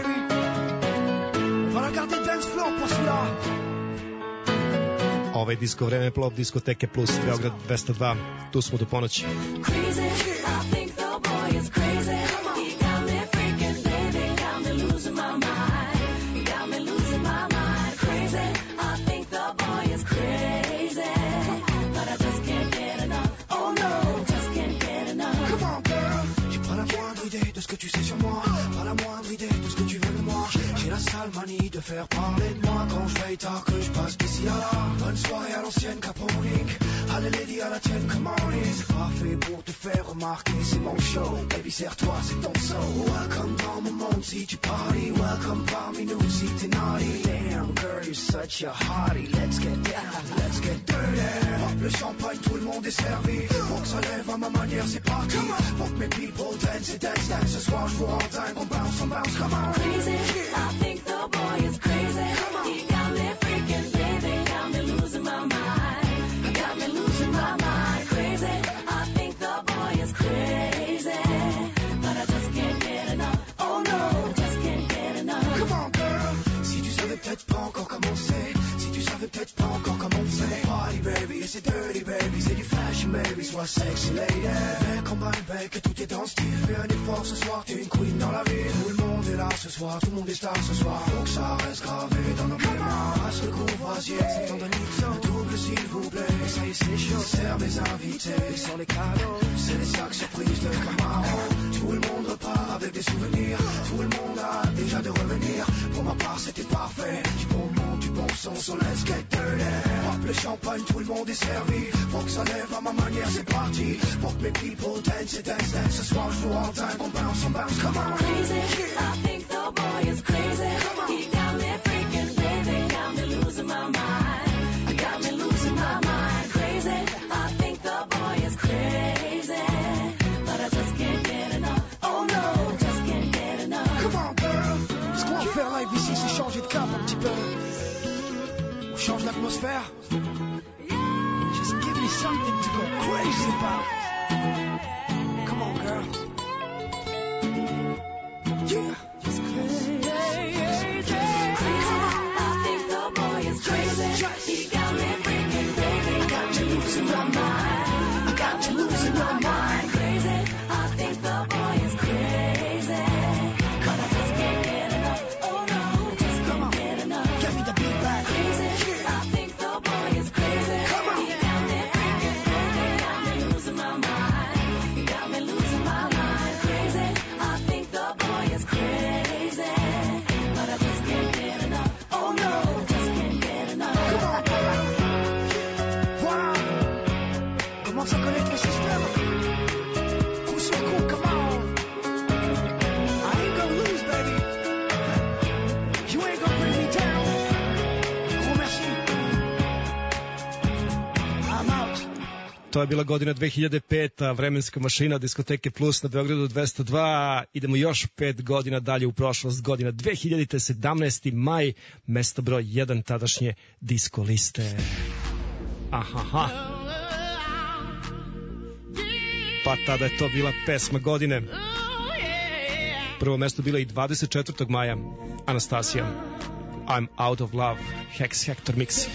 Ovaj disko vreme Plov diskoteke plus Beograd dvesta dva, tu smo do ponoći. Crazy, I think the boy is crazy. He got me freaking, baby, got me losing my mind. He got me losing my mind. Crazy, I think the boy is crazy. But I just can't get enough. Oh no, just can't get enough. Come on, girl. J'ai pas la moindre idée de ce que tu sais sur moi. Pas la moindre idée de ce que tu veux de moi. J'ai la sale manie de faire parler de moi quand je veille tard que je passe d'ici à là. Bonne soirée à l'ancienne Caponique. Allez lady à la tienne, come on in. C'est parfait pour te faire remarquer, c'est mon show. Baby, serre-toi, c'est ton soul. Welcome dans mon monde si tu party. Welcome parmi nous si t'es naughty. Damn girl, you're such a hottie. Let's get down, let's get dirty. Pop le champagne, tout le monde est servi. Faut que ça lève à ma manière, c'est parti. Faut que mes people dance et dance, dance. Ce soir, je vous rends dingue, on bounce, on bounce, come on. Crazy, I think the boy is crazy. He got me freaking, baby, got me losing my mind. He got me losing my mind. Crazy, I think the boy is crazy. But I just can't get enough. Oh no, just can't get enough. Come on, girl. Si tu savais peut-être pas encore comment c'est. Si tu savais peut-être pas encore comment c'est. Party, baby, et c'est dirty, baby. C'est du fashion, baby, sois sexy, lady. Mec, on bat bec, tout est dans le style. Fais un effort ce soir, t'es une queen dans la ville. Tout le monde est là ce soir, tout le monde est star ce soir. Faut que ça reste gravé dans nos mémoires. Passe le courvoisier, c'est temps de nixon. Double s'il vous plaît, ça y est, c'est chaud. Serre mes invités, sans les cadeaux. C'est les sacs surprises de Camaro. Tout le monde repart avec des souvenirs. Tout le monde a déjà de revenir. Pour ma part, c'était parfait. Du bon monde, du bon son, so let's get dirty. Pop le champagne, tout le monde est servi. Faut que ça lève à ma manière, c'est parti. Faut que mes people dance et dance, dance. Ce soir, je vous rends dingue, on bounce, on bounce, come on. Crazy, I think the boy is crazy. He got me freaking, baby, got me losing my mind. He got me losing my mind. Crazy, I think the boy is crazy. But I just can't get enough. Oh no, just can't get enough. Come on, girl. Ce qu'on va faire live ici, c'est changer de cap un petit peu. On change l'atmosphère. Just give me something to go crazy about. Come on, girl. Yeah. Just crazy. Crazy, I think the boy is crazy. He got me freaking, baby, got me losing my mind. I got me losing my mind. Crazy, I think the boy is crazy. But I just can't get enough. Oh no, just can't get enough. Get me the beat back. Crazy, I think the boy is crazy. Come on. He got me freaking, baby, got me losing my mind. He got me losing my mind. Crazy, I think the boy is crazy. But I just can't get To je bila godina dve hiljade peta, vremenska mašina diskoteke Plus na Beogradu dvesta dva. Idemo još pet godina dalje u prošlost, godina dve hiljade sedamnaesti. maj, mesto broj jedan tadašnje disko liste. Ahaha. Pa tada je to bila pesma godine. Prvo mesto bilo i dvadeset četvrtog maja, Anastasija, I'm Out of Love, Hex Hector Mix.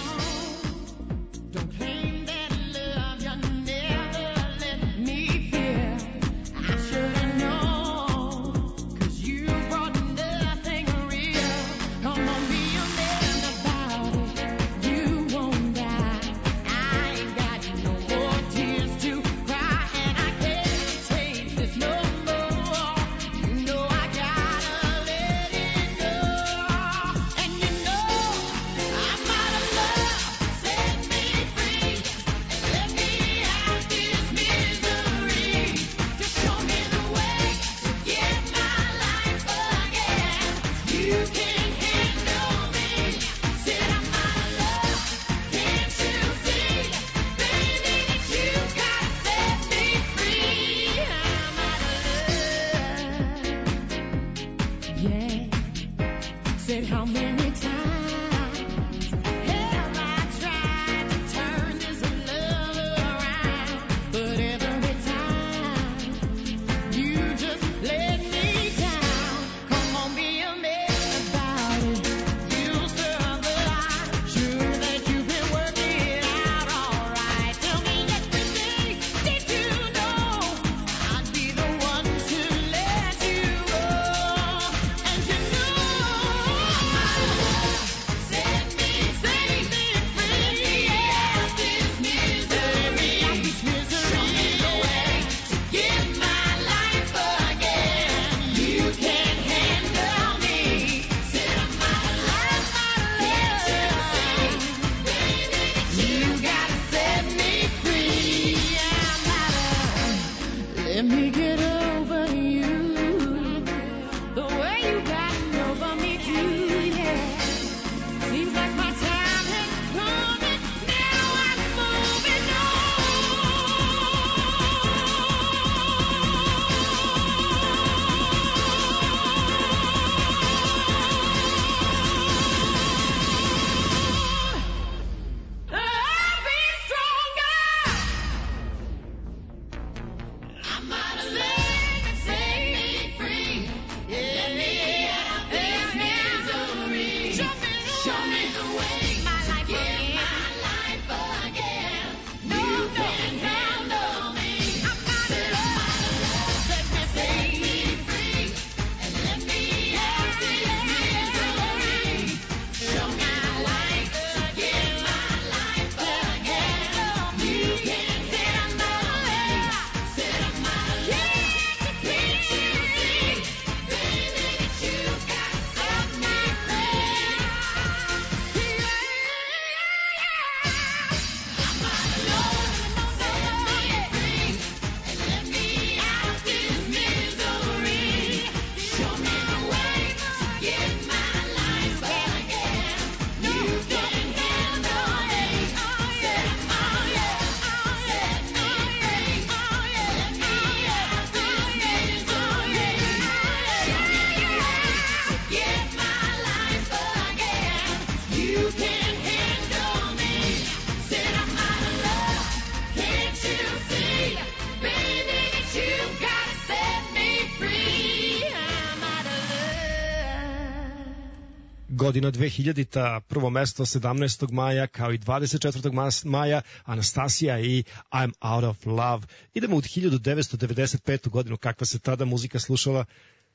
Godina dve hiljadita, prvo mesto sedamnaestog maja, kao i dvadeset četvrtog maja, Anastasija i I'm Out of Love. Idemo u hiljadu devetsto devedeset petu godinu, kakva se tada muzika slušala.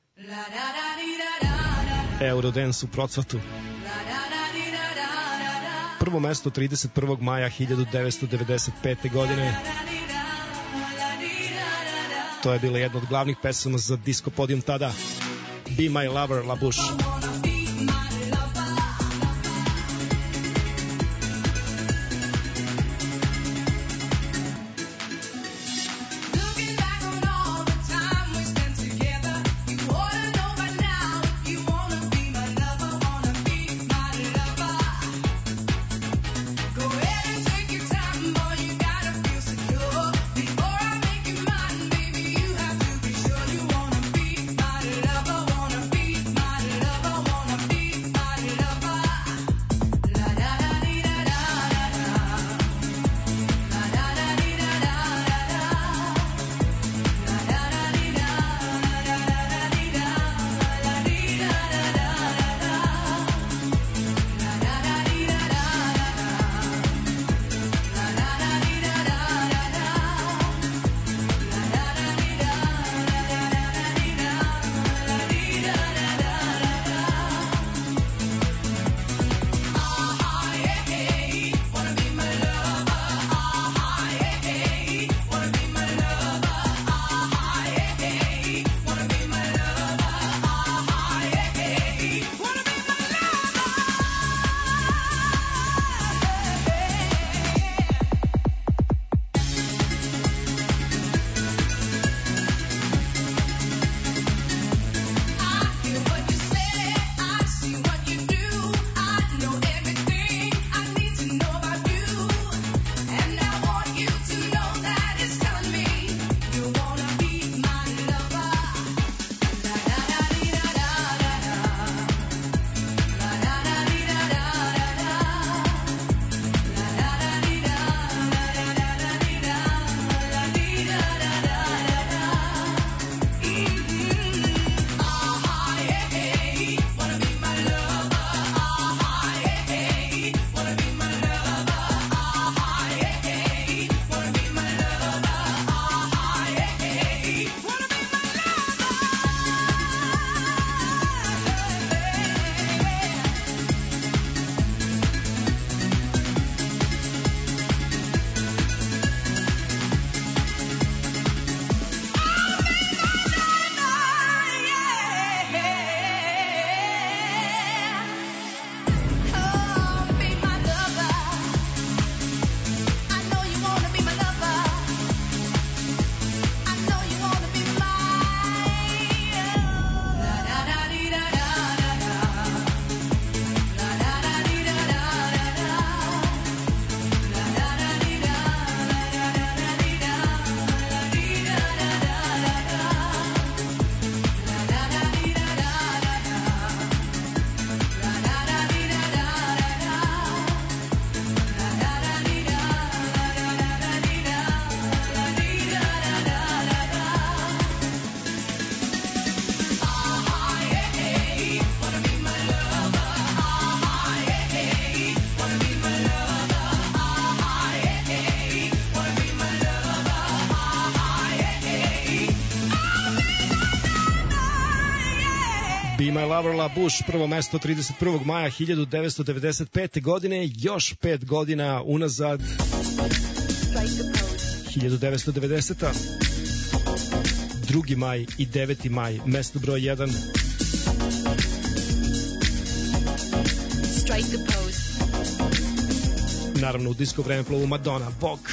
Eurodance u procvatu. Prvo mesto trideset prvog maja hiljadu devetsto devedeset pete godine. To je bila jedna od glavnih pesama za disco podijum tada. Be My Lover, La Bouche. Go ahead and take your time, boy, you gotta feel secure. My Lover La Bouche, prvo mesto trideset prvog maja hiljadu devetsto devedeset pete. godine, još pet godina unazad, hiljadu devetsto devedeseta. drugi maj i deveti maj, mesto broj jedan. Strike the pose. Naravno u disko vremeplovu Madonna, Vogue.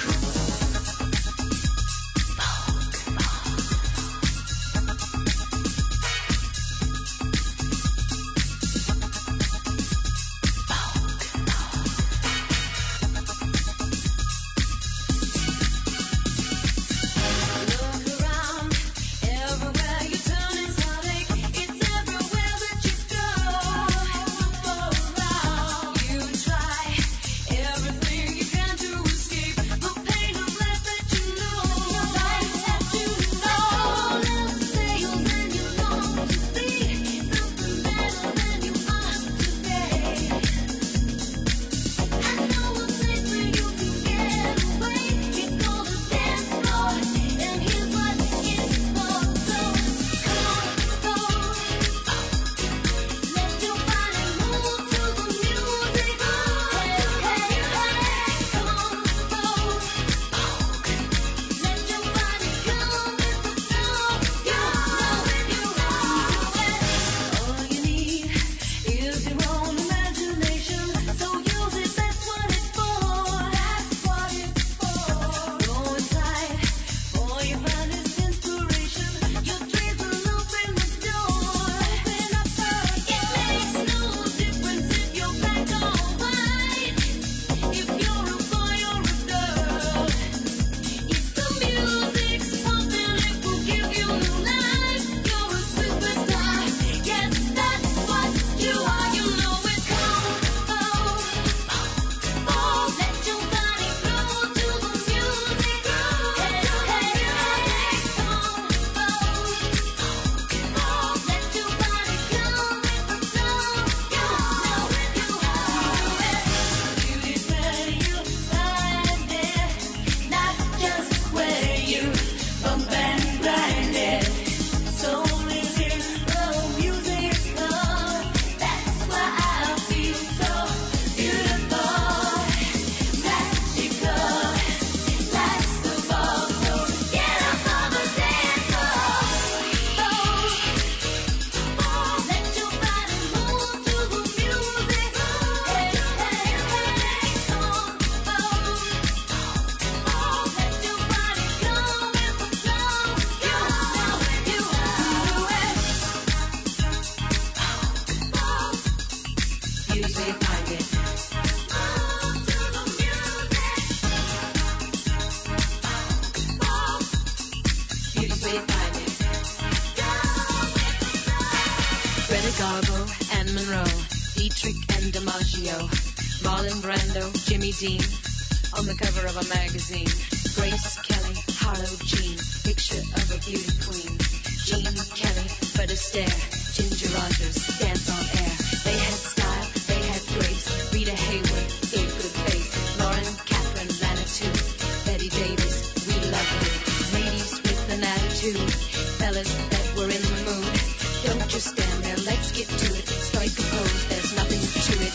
Dean on the cover of a magazine. Grace Kelly, Harlow Jean, picture of a beauty queen. Jean Kelly, Fred Astaire, Ginger Rogers, dance on air. They had style, they had grace. Rita Hayworth gave good face. Lauren Catherine Lanitou, Betty Davis, we love her. Ladies with an attitude, fellas that were in the mood. Don't just stand there, let's get to it. Strike a pose, there's nothing to it.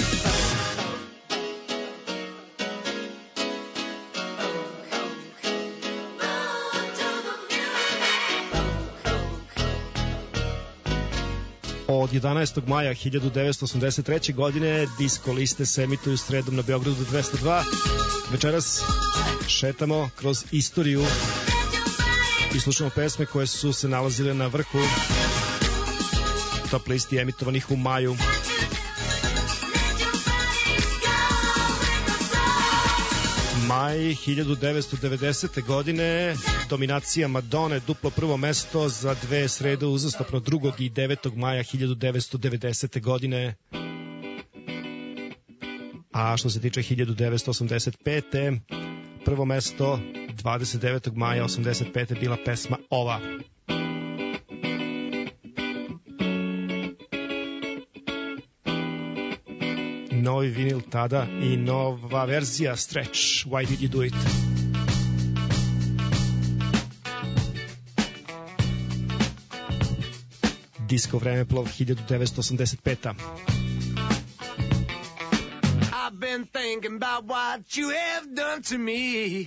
Od jedanaestog maja hiljadu devetsto osamdeset treće. godine disko liste se emituju sredom na Beogradu dvesta dva. Večeras šetamo kroz istoriju i slušamo pesme koje su se nalazile na vrhu top listi emitovanih u maju. Maj hiljadu devetsto devedesete. godine, dominacija Madone, duplo prvo mesto za dve srede uzastopno, drugog i devetog maja hiljadu devetsto devedesete. godine. A što se tiče hiljadu devetsto osamdeset pete. prvo mesto dvadeset devetog maja osamdeset pete. bila pesma ova. Novi vinil tada i nova verzija Stretch, Why Did You Do It? Disco vremeplov hiljadu devetsto osamdeset peta. I've been thinking about what you have done to me.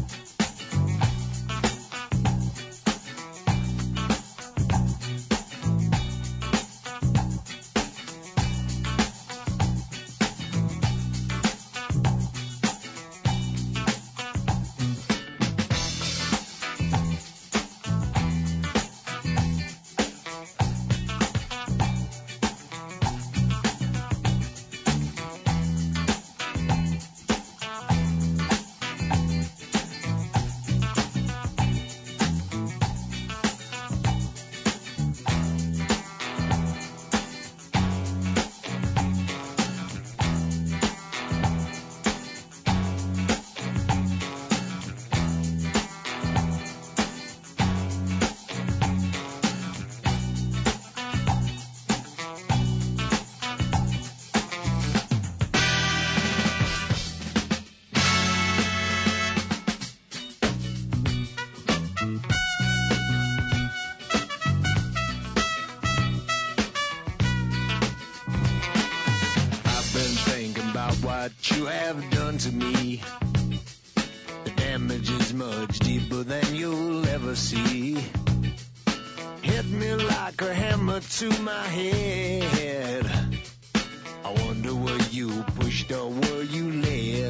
You have done to me. The damage is much deeper than you'll ever see. Hit me like a hammer to my head. I wonder were you pushed or were you led?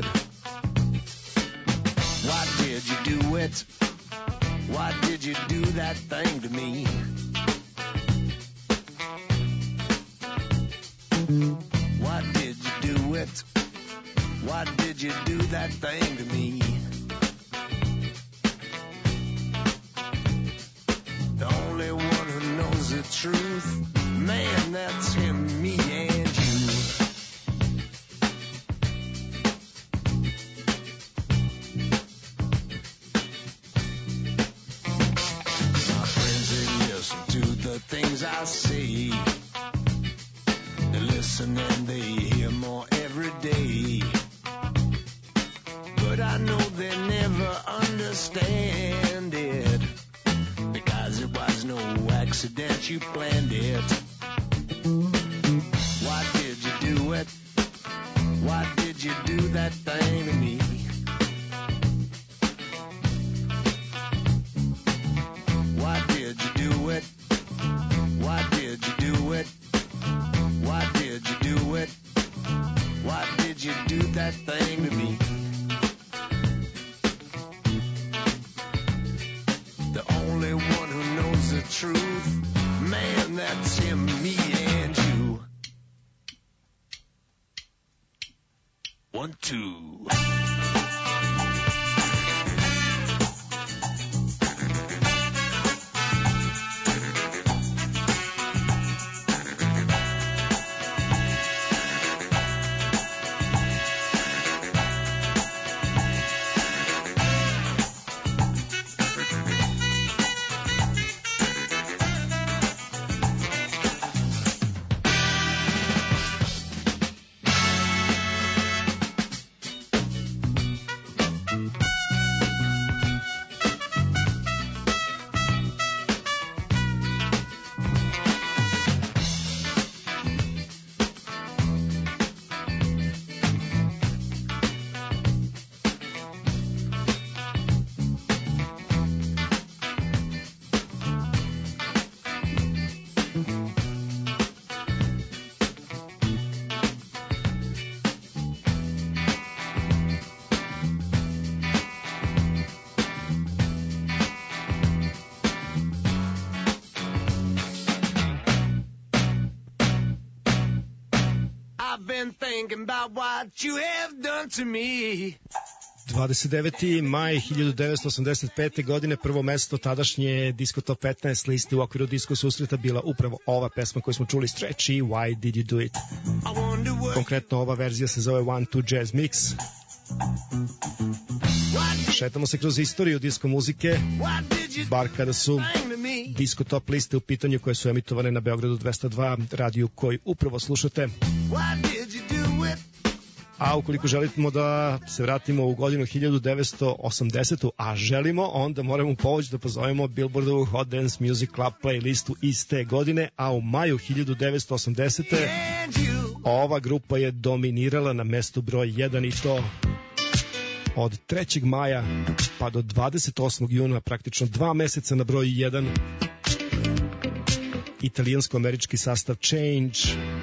Why did you do it? Why did you do that thing to me? Why did you do it? Why did you do that thing to me? The only one who knows the truth, man, that's him, me and you. My friends, they listen to the things I say. They listen and they hear more every day. But I know they never understand it, because it was no accident, you planned it. Why did you do it? Why did you do that thing to me? Why did you do it? Why did you do it? Why did you do it? Why did you do that thing to me? Only one who knows the truth, man, that's him, me and you. One, two. Thinking about what you have done to me. dvadeset deveti maj hiljadu devetsto osamdeset pete. godine, prvo mesto tadašnje Disco Top petnaest liste u okviru Disco susreta bila upravo ova pesma koju smo čuli, Stretchy, Why Did You Do It. Konkretno ova verzija se zove One Two Jazz Mix. Šetamo se kroz istoriju disko muzike, bar kada su Disco Top liste u pitanju, koje su emitovane na Beogradu dvesta dva, radiju koji upravo slušate. A ukoliko želimo da se vratimo u godinu hiljadu devetsto osamdesetu, a želimo, onda moramo pomoći da pozovemo Billboardovu Hot Dance Music Club playlistu iz te godine, a u maju hiljadu devetsto osamdesete ova grupa je dominirala na mestu broj jedan i to od trećeg maja pa do dvadeset osmog juna, praktično dva meseca na broj jedan. Italijansko-američki sastav Change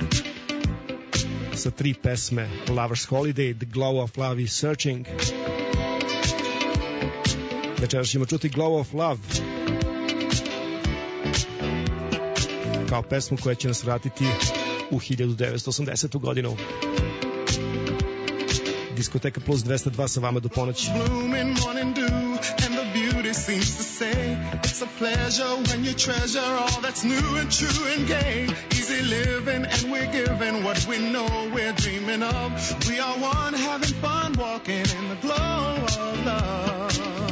sa tri pesme: Lover's Holiday, The Glow of Love i Searching. Večeras ćemo čuti Glow of Love kao pesmu koja će nas vratiti u hiljadu devetsto osamdesetu godinu. Diskoteka Plus dvesta dva sa vama do ponoći. Blooming morning dew and the beauty seems to say it's a pleasure when you treasure all that's new and true and gay. Easy living and we're giving what we know we're dreaming of. We are one having fun walking in the glow of love.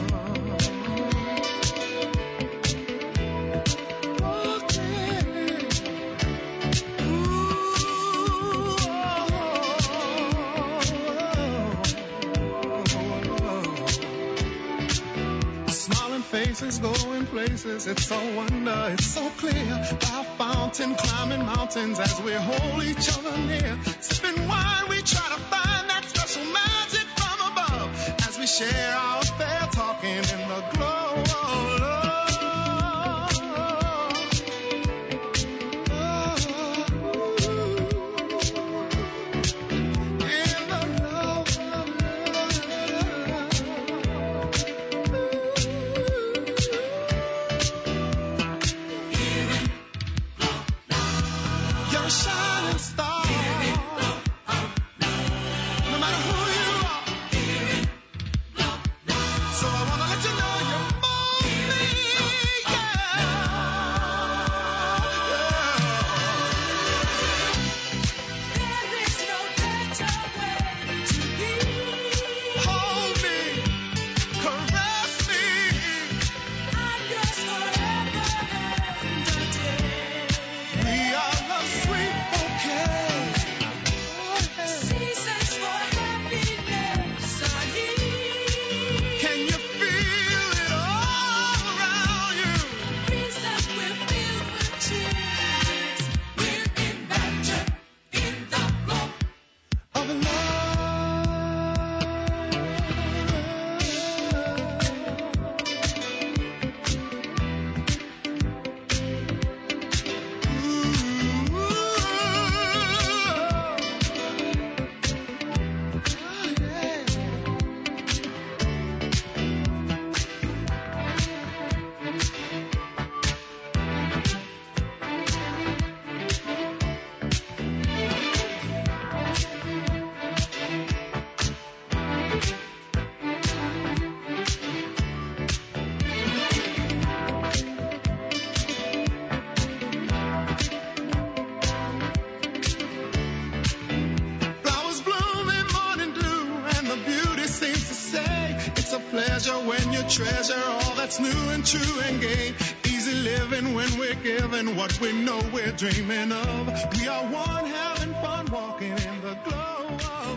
Faces going places, it's a wonder, it's so clear. By a fountain, climbing mountains as we hold each other near. Sipping wine, we try to find that special magic from above. As we share our affair, talking in the glow of love. Treasure all that's new and true and gay. Easy living when we're giving what we know we're dreaming of. We are one having fun walking in the glow of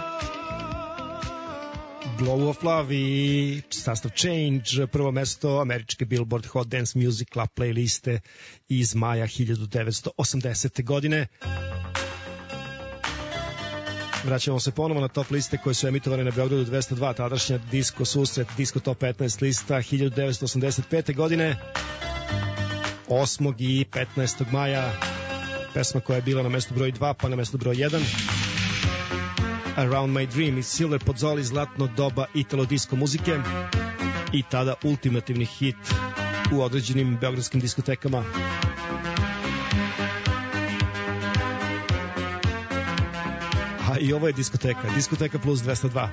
love. Glow of Love i sastav Change, prvo mesto američke Billboard Hot Dance Music Club playliste iz maja hiljadu devetsto osamdesete godine. Vraćamo se ponovo na top liste koje su emitovane na Beogradu dvesta dva, tadašnja Disco Susret, Disco Top petnaest lista hiljadu devetsto osamdeset pete godine, osmog i petnaestog maja, pesma koja je bila na mestu broj dva pa na mestu broj jedan, Around My Dream iz Silver Pozzoli, zlatno doba italo disco muzike i tada ultimativni hit u određenim beogradskim diskotekama. A i ovo je diskoteka, Diskoteka Plus dvesta dva.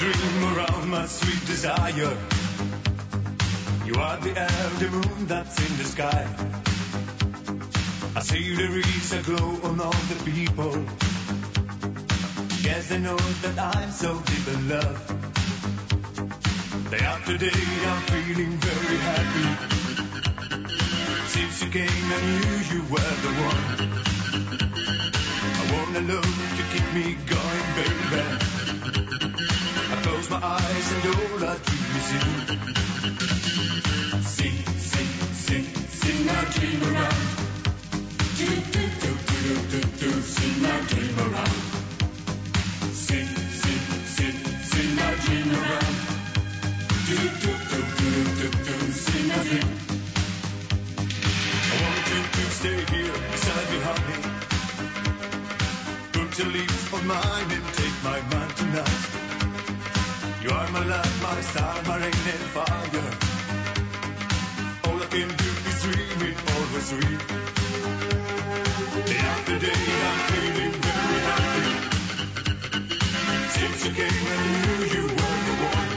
dream around my sweet desire. You are the air, the moon that's in the sky. I see there is a glow on all the people. Yes, they know that I'm so deep in love. Day after day I'm feeling very happy. Since you came I knew you were the one. I want a love to keep me going, baby. I close my eyes and all I dream is you. See, see, see, see my dream around. Do, do, do, do, do, do, see my dream around. See, see, see, see my dream around. Do, do, do, do, do, do, see my dream. I want you to stay here beside me, honey. Put your lips on mine and take my mind tonight. You are my light, my star, my rain and fire. All I can do is dream it, always dream. Day after day I'm feeling very happy. Since you came I knew you were the one.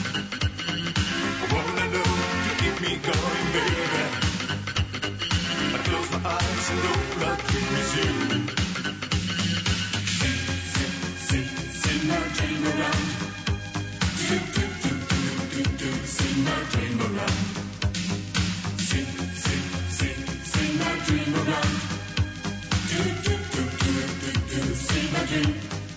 I wanna know to keep me going, baby. I close my eyes and all I dream is you. See, see, see, see my dream around. Do, do, do, do, do, do, see my dream around. See, see, see, see my dream around. Do, do, do, do, do, do, see my dream.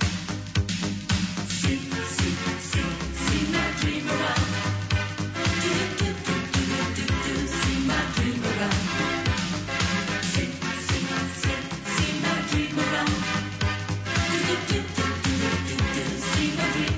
See, see, see, see my dream around. Do, do, do, do, do, do, see my dream around. See, see, see, see my dream around. Do, do, do, do, do, do, see my dream.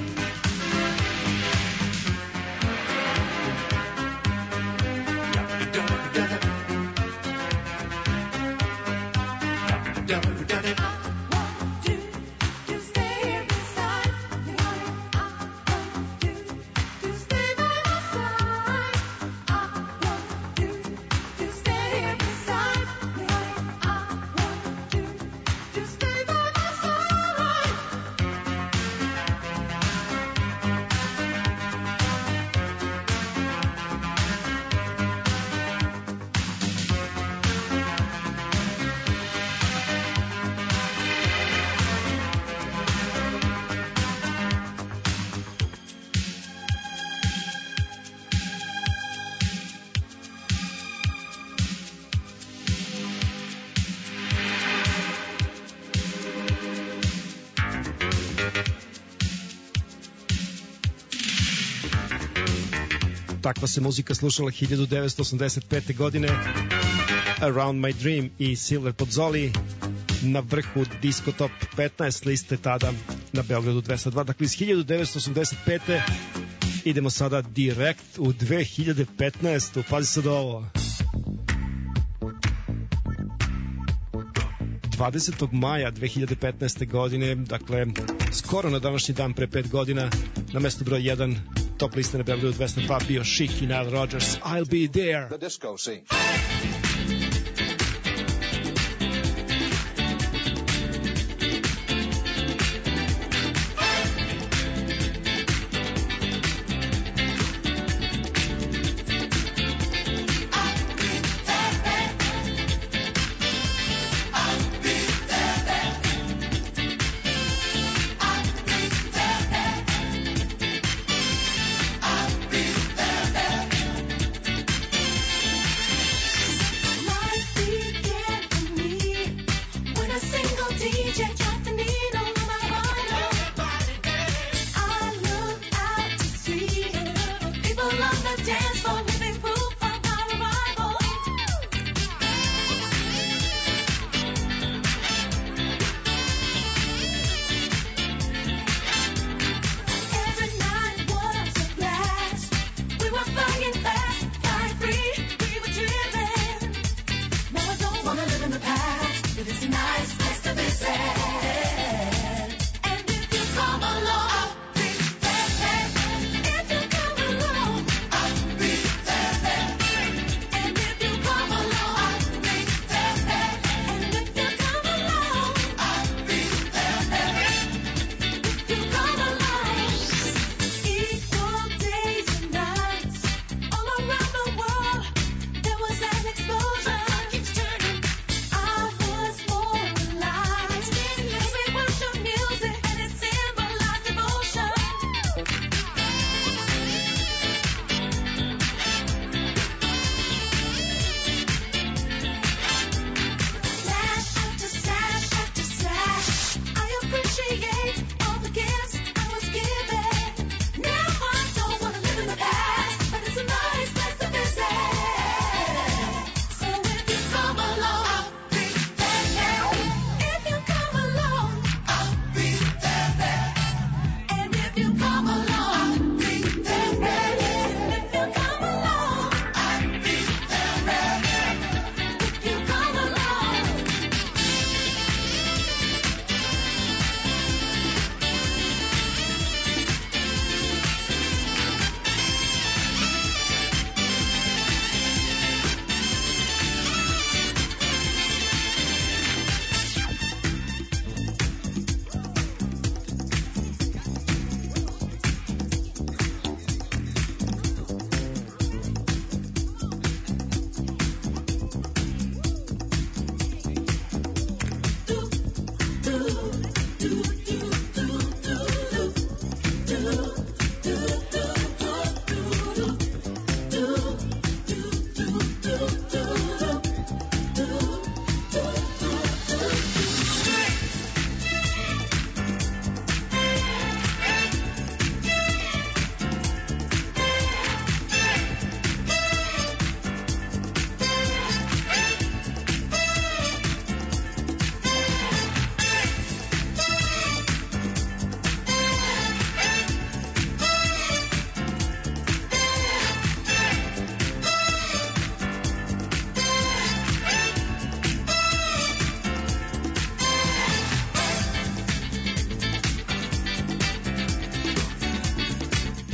Takva se muzika slušala hiljadu devetsto osamdeset pete. godine. Around My Dream i Silver Pozzoli na vrhu Disco Top petnaest liste tada na Beogradu dvesta dva. Dakle, iz hiljadu devetsto osamdeset pete. idemo sada direkt u dve hiljade petnaestu. Pazi sad ovo. dvadesetog maja dve hiljade petnaeste. godine, dakle, skoro na današnji dan pre pet godina, na mestu broj jedan top liste na Beogradu dvesta dva bio Chic i Nile Rodgers, I'll Be There. The disco scene.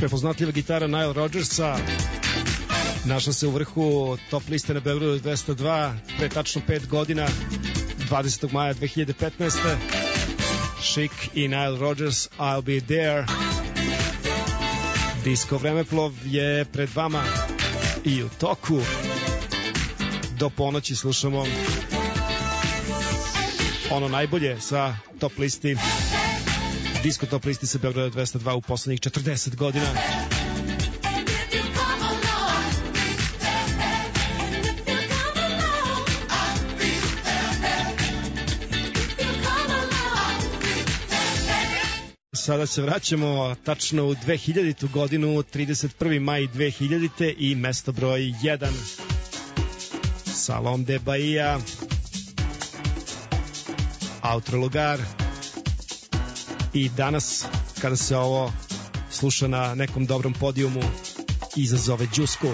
Prepoznatljiva gitara Nile Rodgersa našla se u vrhu top liste na Beogradu dvesta dva pre tačno pet godina, dvadesetog maja dve hiljade petnaeste. Chic i Nile Rodgers, I'll Be There. Disko vremeplov je pred vama i u toku. Do ponoći slušamo ono najbolje sa top listi, disko top listi sa Beograda dvesta dva u poslednjih četrdeset godina. Sada se vraćamo tačno u dve hiljaditu godinu, trideset prvi maj dve hiljadite i mesto broj jedan. Salon de Bahia, Outro Lugar. I danas, kada se ovo sluša na nekom dobrom podijumu, izazove Đusku.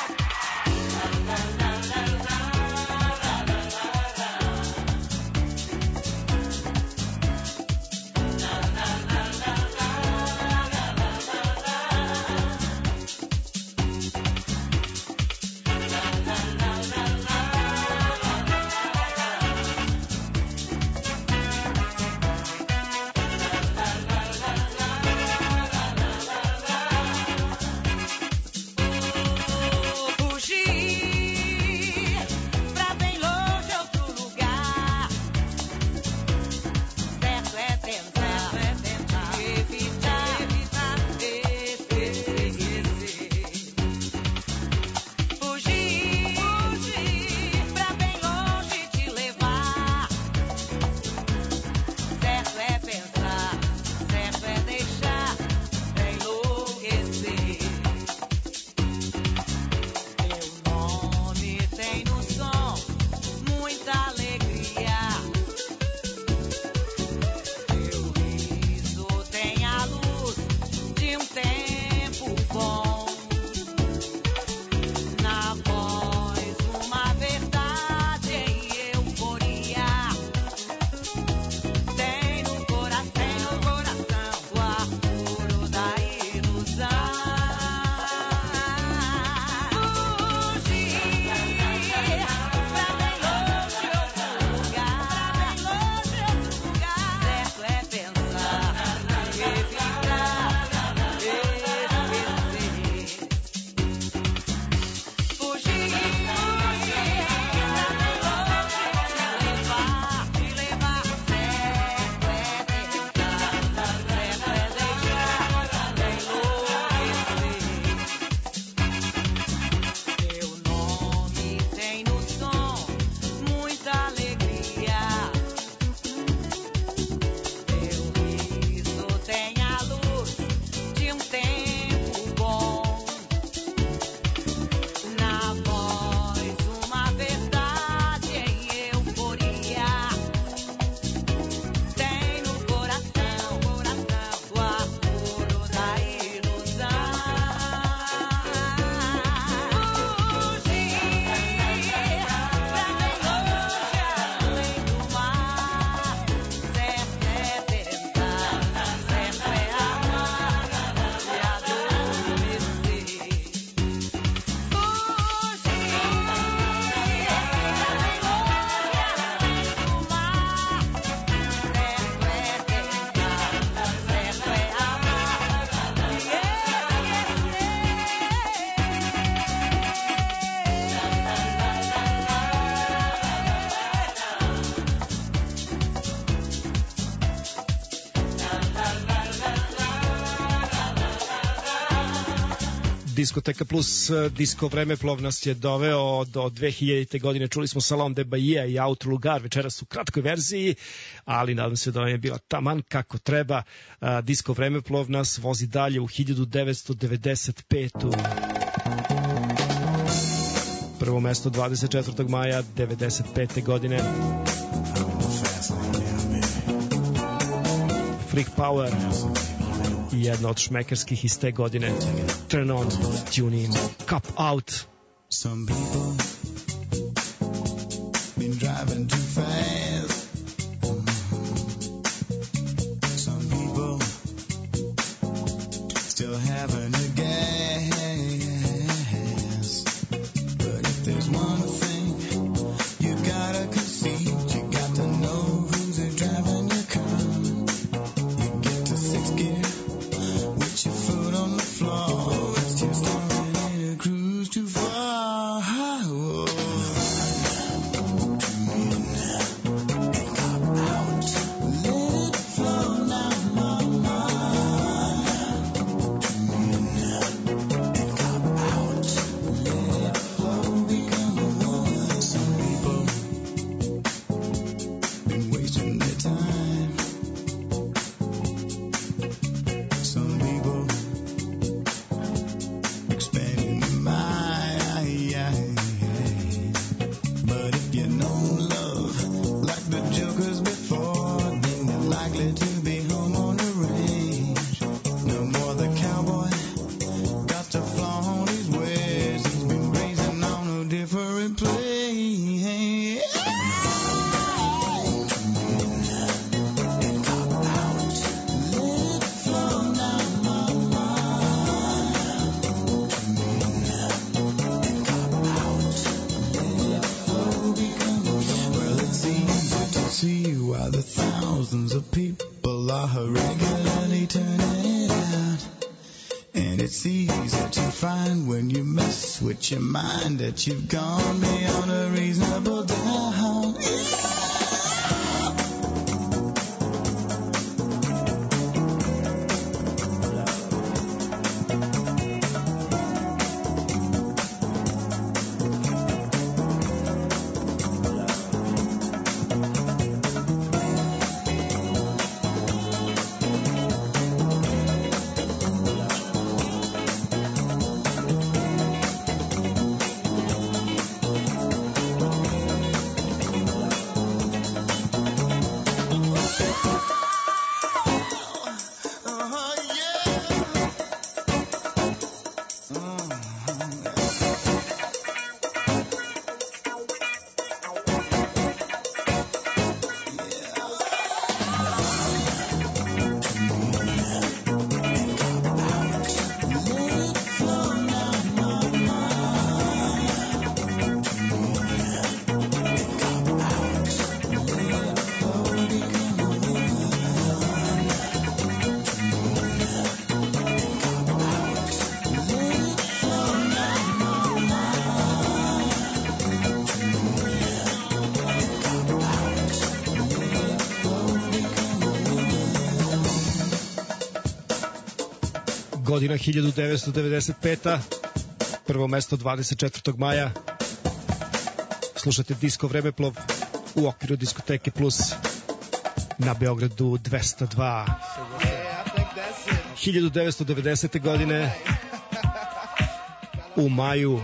Diskoteka plus Disko vremeplov nas je doveo do dve hiljadite godine. Čuli smo Salon de Bahia i Outro Lugar večeras u kratkoj verziji, ali nadam se da vam je bila taman kako treba. Disko vremeplov nas vozi dalje u hiljadu devetsto devedeset petu. Prvo mesto dvadeset četvrtog maja devedeset pete godine. Freak Power i jedna od šmekerskih iz te godine. Turn on, tune in, cop out. Some people been driving too fast. Some people still having it. one thing you gotta concede. You got to know who's driving your car. You get to sixth gear with your foot on the floor. It's just starting in a cruise too far. Whoa. Your mind that you've gone beyond a reasonable doubt. Godina hiljadu devetsto devedeset peta. Prvo mesto dvadeset četvrtog maja. Slušate Disko Vremeplov u okviru diskoteke Plus na Beogradu dvesta dva. hiljadu devetsto devedesete godine u maju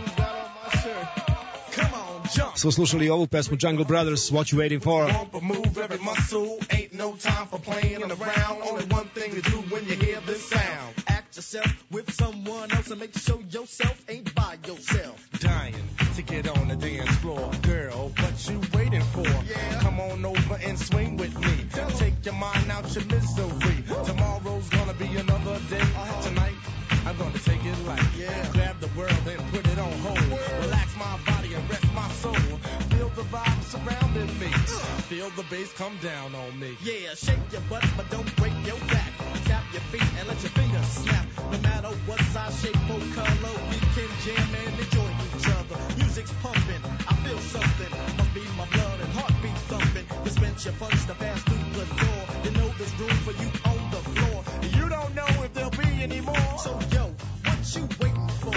smo slušali ovu pesmu Jungle Brothers, What You Waiting For. Move every muscle, ain't no time for playing around. Only one thing to do when you hear this sound. Act yourself with someone else and make sure yourself ain't by yourself. Dying to get on the dance floor. Girl, what you waiting for? Yeah. Come on over and swing with me. Take your mind out your misery. Tomorrow's gonna be another day. Tonight, I'm gonna take it light. Yeah. Grab the world and put it on hold. Relax my body and rest my soul. Feel the vibe surrounding me. Feel the bass come down on me. Yeah, shake your butt, but don't break your back. Tap your feet and let your fingers snap. No matter what size, shape, or color, we can jam and enjoy each other. Music's pumping, I feel something. Must be my blood and heartbeat thumping. Dispense your funds to pass through the door. You know there's room for you on the floor. You don't know if there'll be any more. So yo, what you waiting for?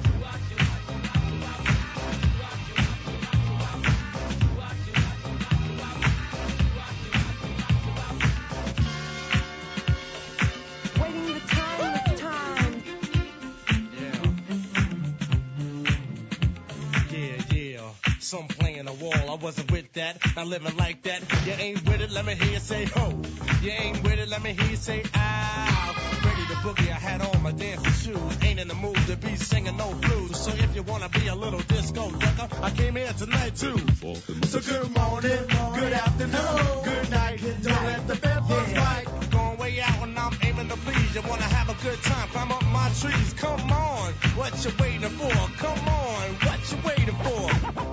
Some playing a wall, I wasn't with that, not living like that. You ain't with it, let me hear you say ho. You ain't with it, let me hear you say ow. Ready to boogie, I had on my dancing shoes. Ain't in the mood to be singing no blues. So if you wanna be a little disco ducker, I came here tonight too. So good morning, good afternoon, good night. Don't let the bed bugs fight. Going way out and I'm aiming willing to please. You wanna have a good time, climb up my trees. Come on, what you waiting for? Come on, what you waiting for?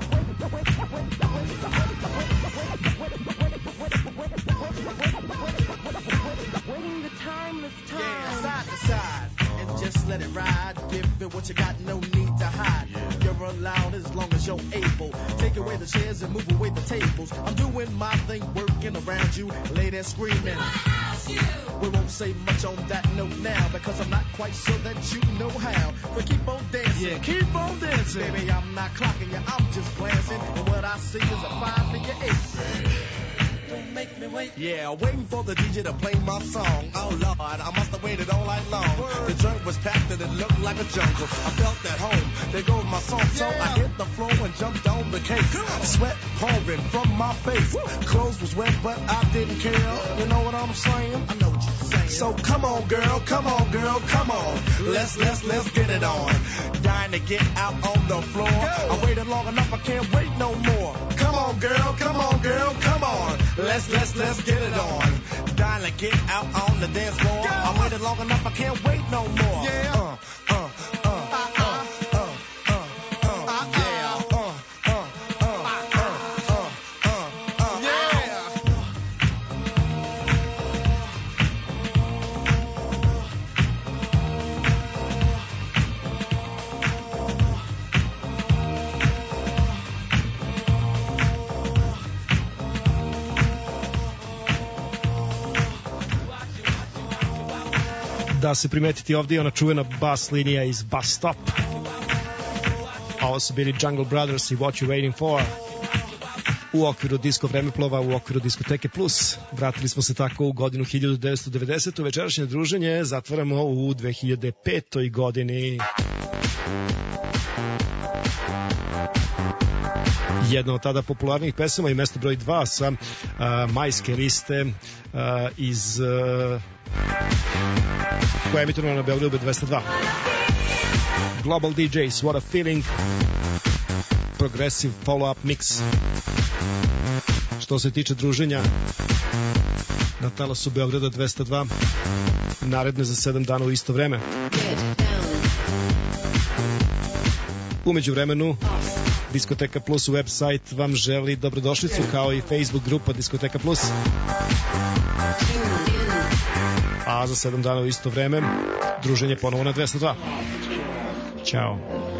Waiting the timeless time. Yeah, side to side, and just let it ride. Give it what you got, no need to hide. You're allowed as long as you're able. Take away the chairs and move away the tables. I'm doing my thing, working around you. Lay there screaming. We won't say much on that note now, because I'm not quite sure that you know how. But keep on dancing. Yeah, keep on dancing. Baby, I'm not clocking you, I'm just glancing. And what I see is a five figure eight. Don't make me wait. Yeah, waiting for the D J to play my song. Oh Lord, I must have waited all night long. The joint was packed and it looked like a jungle. I felt at home. There goes my song. So I hit the floor and jumped on the cake. Sweat pouring from my face. Clothes was wet, but I didn't care. You know what I'm saying? I know what you're saying. So come on, girl, come on, girl, come on. Let's let's let's get it on. Dying to get out on the floor. I waited long enough, I can't wait no more. Come on, girl, come on, girl, come on. Let's, let's, let's get it on. Dying to get out on the dance floor. I waited long enough, I can't wait no more. Yeah. Uh, uh, uh, uh, uh, uh, uh, uh, yeah. Uh, uh, uh, uh, uh, uh, uh, yeah. Da se primetiti ovdje ona čuvena bas linija iz Bus Stop. A ovo su bili Jungle Brothers i What You Waiting For u okviru disko vremeplova, u okviru diskoteke Plus. Vratili smo se tako u godinu hiljadu devetsto devedesetu. Večerašnje druženje zatvaramo u dve hiljade petoj godini. Jedna od tada popularnih pesama i mesto broj dva sa uh, majske liste uh, iz... Uh, koja je emitovana na Beogradu dvesta dva. Global D Js, What a Feeling, Progressive Follow-up Mix. Što se tiče druženja na talasu Beograda dvesta dva, naredne za sedam dana u isto vreme. Umeđu vremenu, Diskoteka Plus website vam želi dobrodošlicu, kao i Facebook grupa Diskoteka Plus. A za sedam dana u isto vreme druženje ponovo na dvesta dva. Ćao.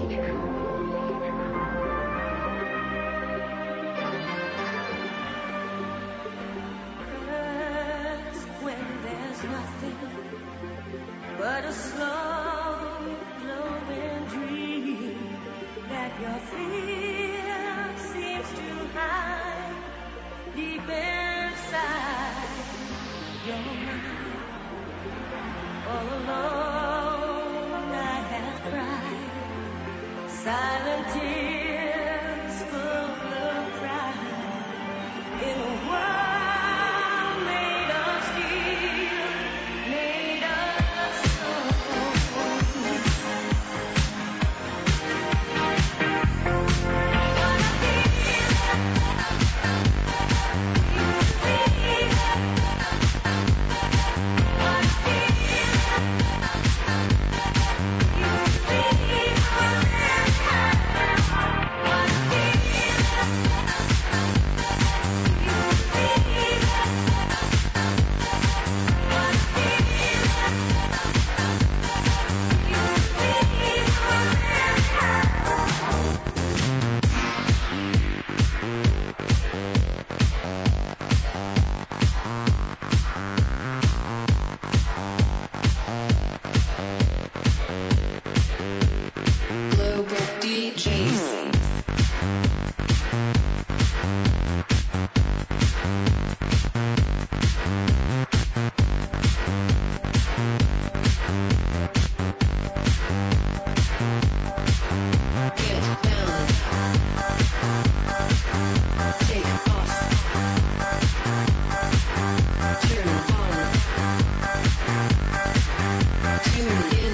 Silent tears full of pride in a world made of steel, made of stone. Tune in.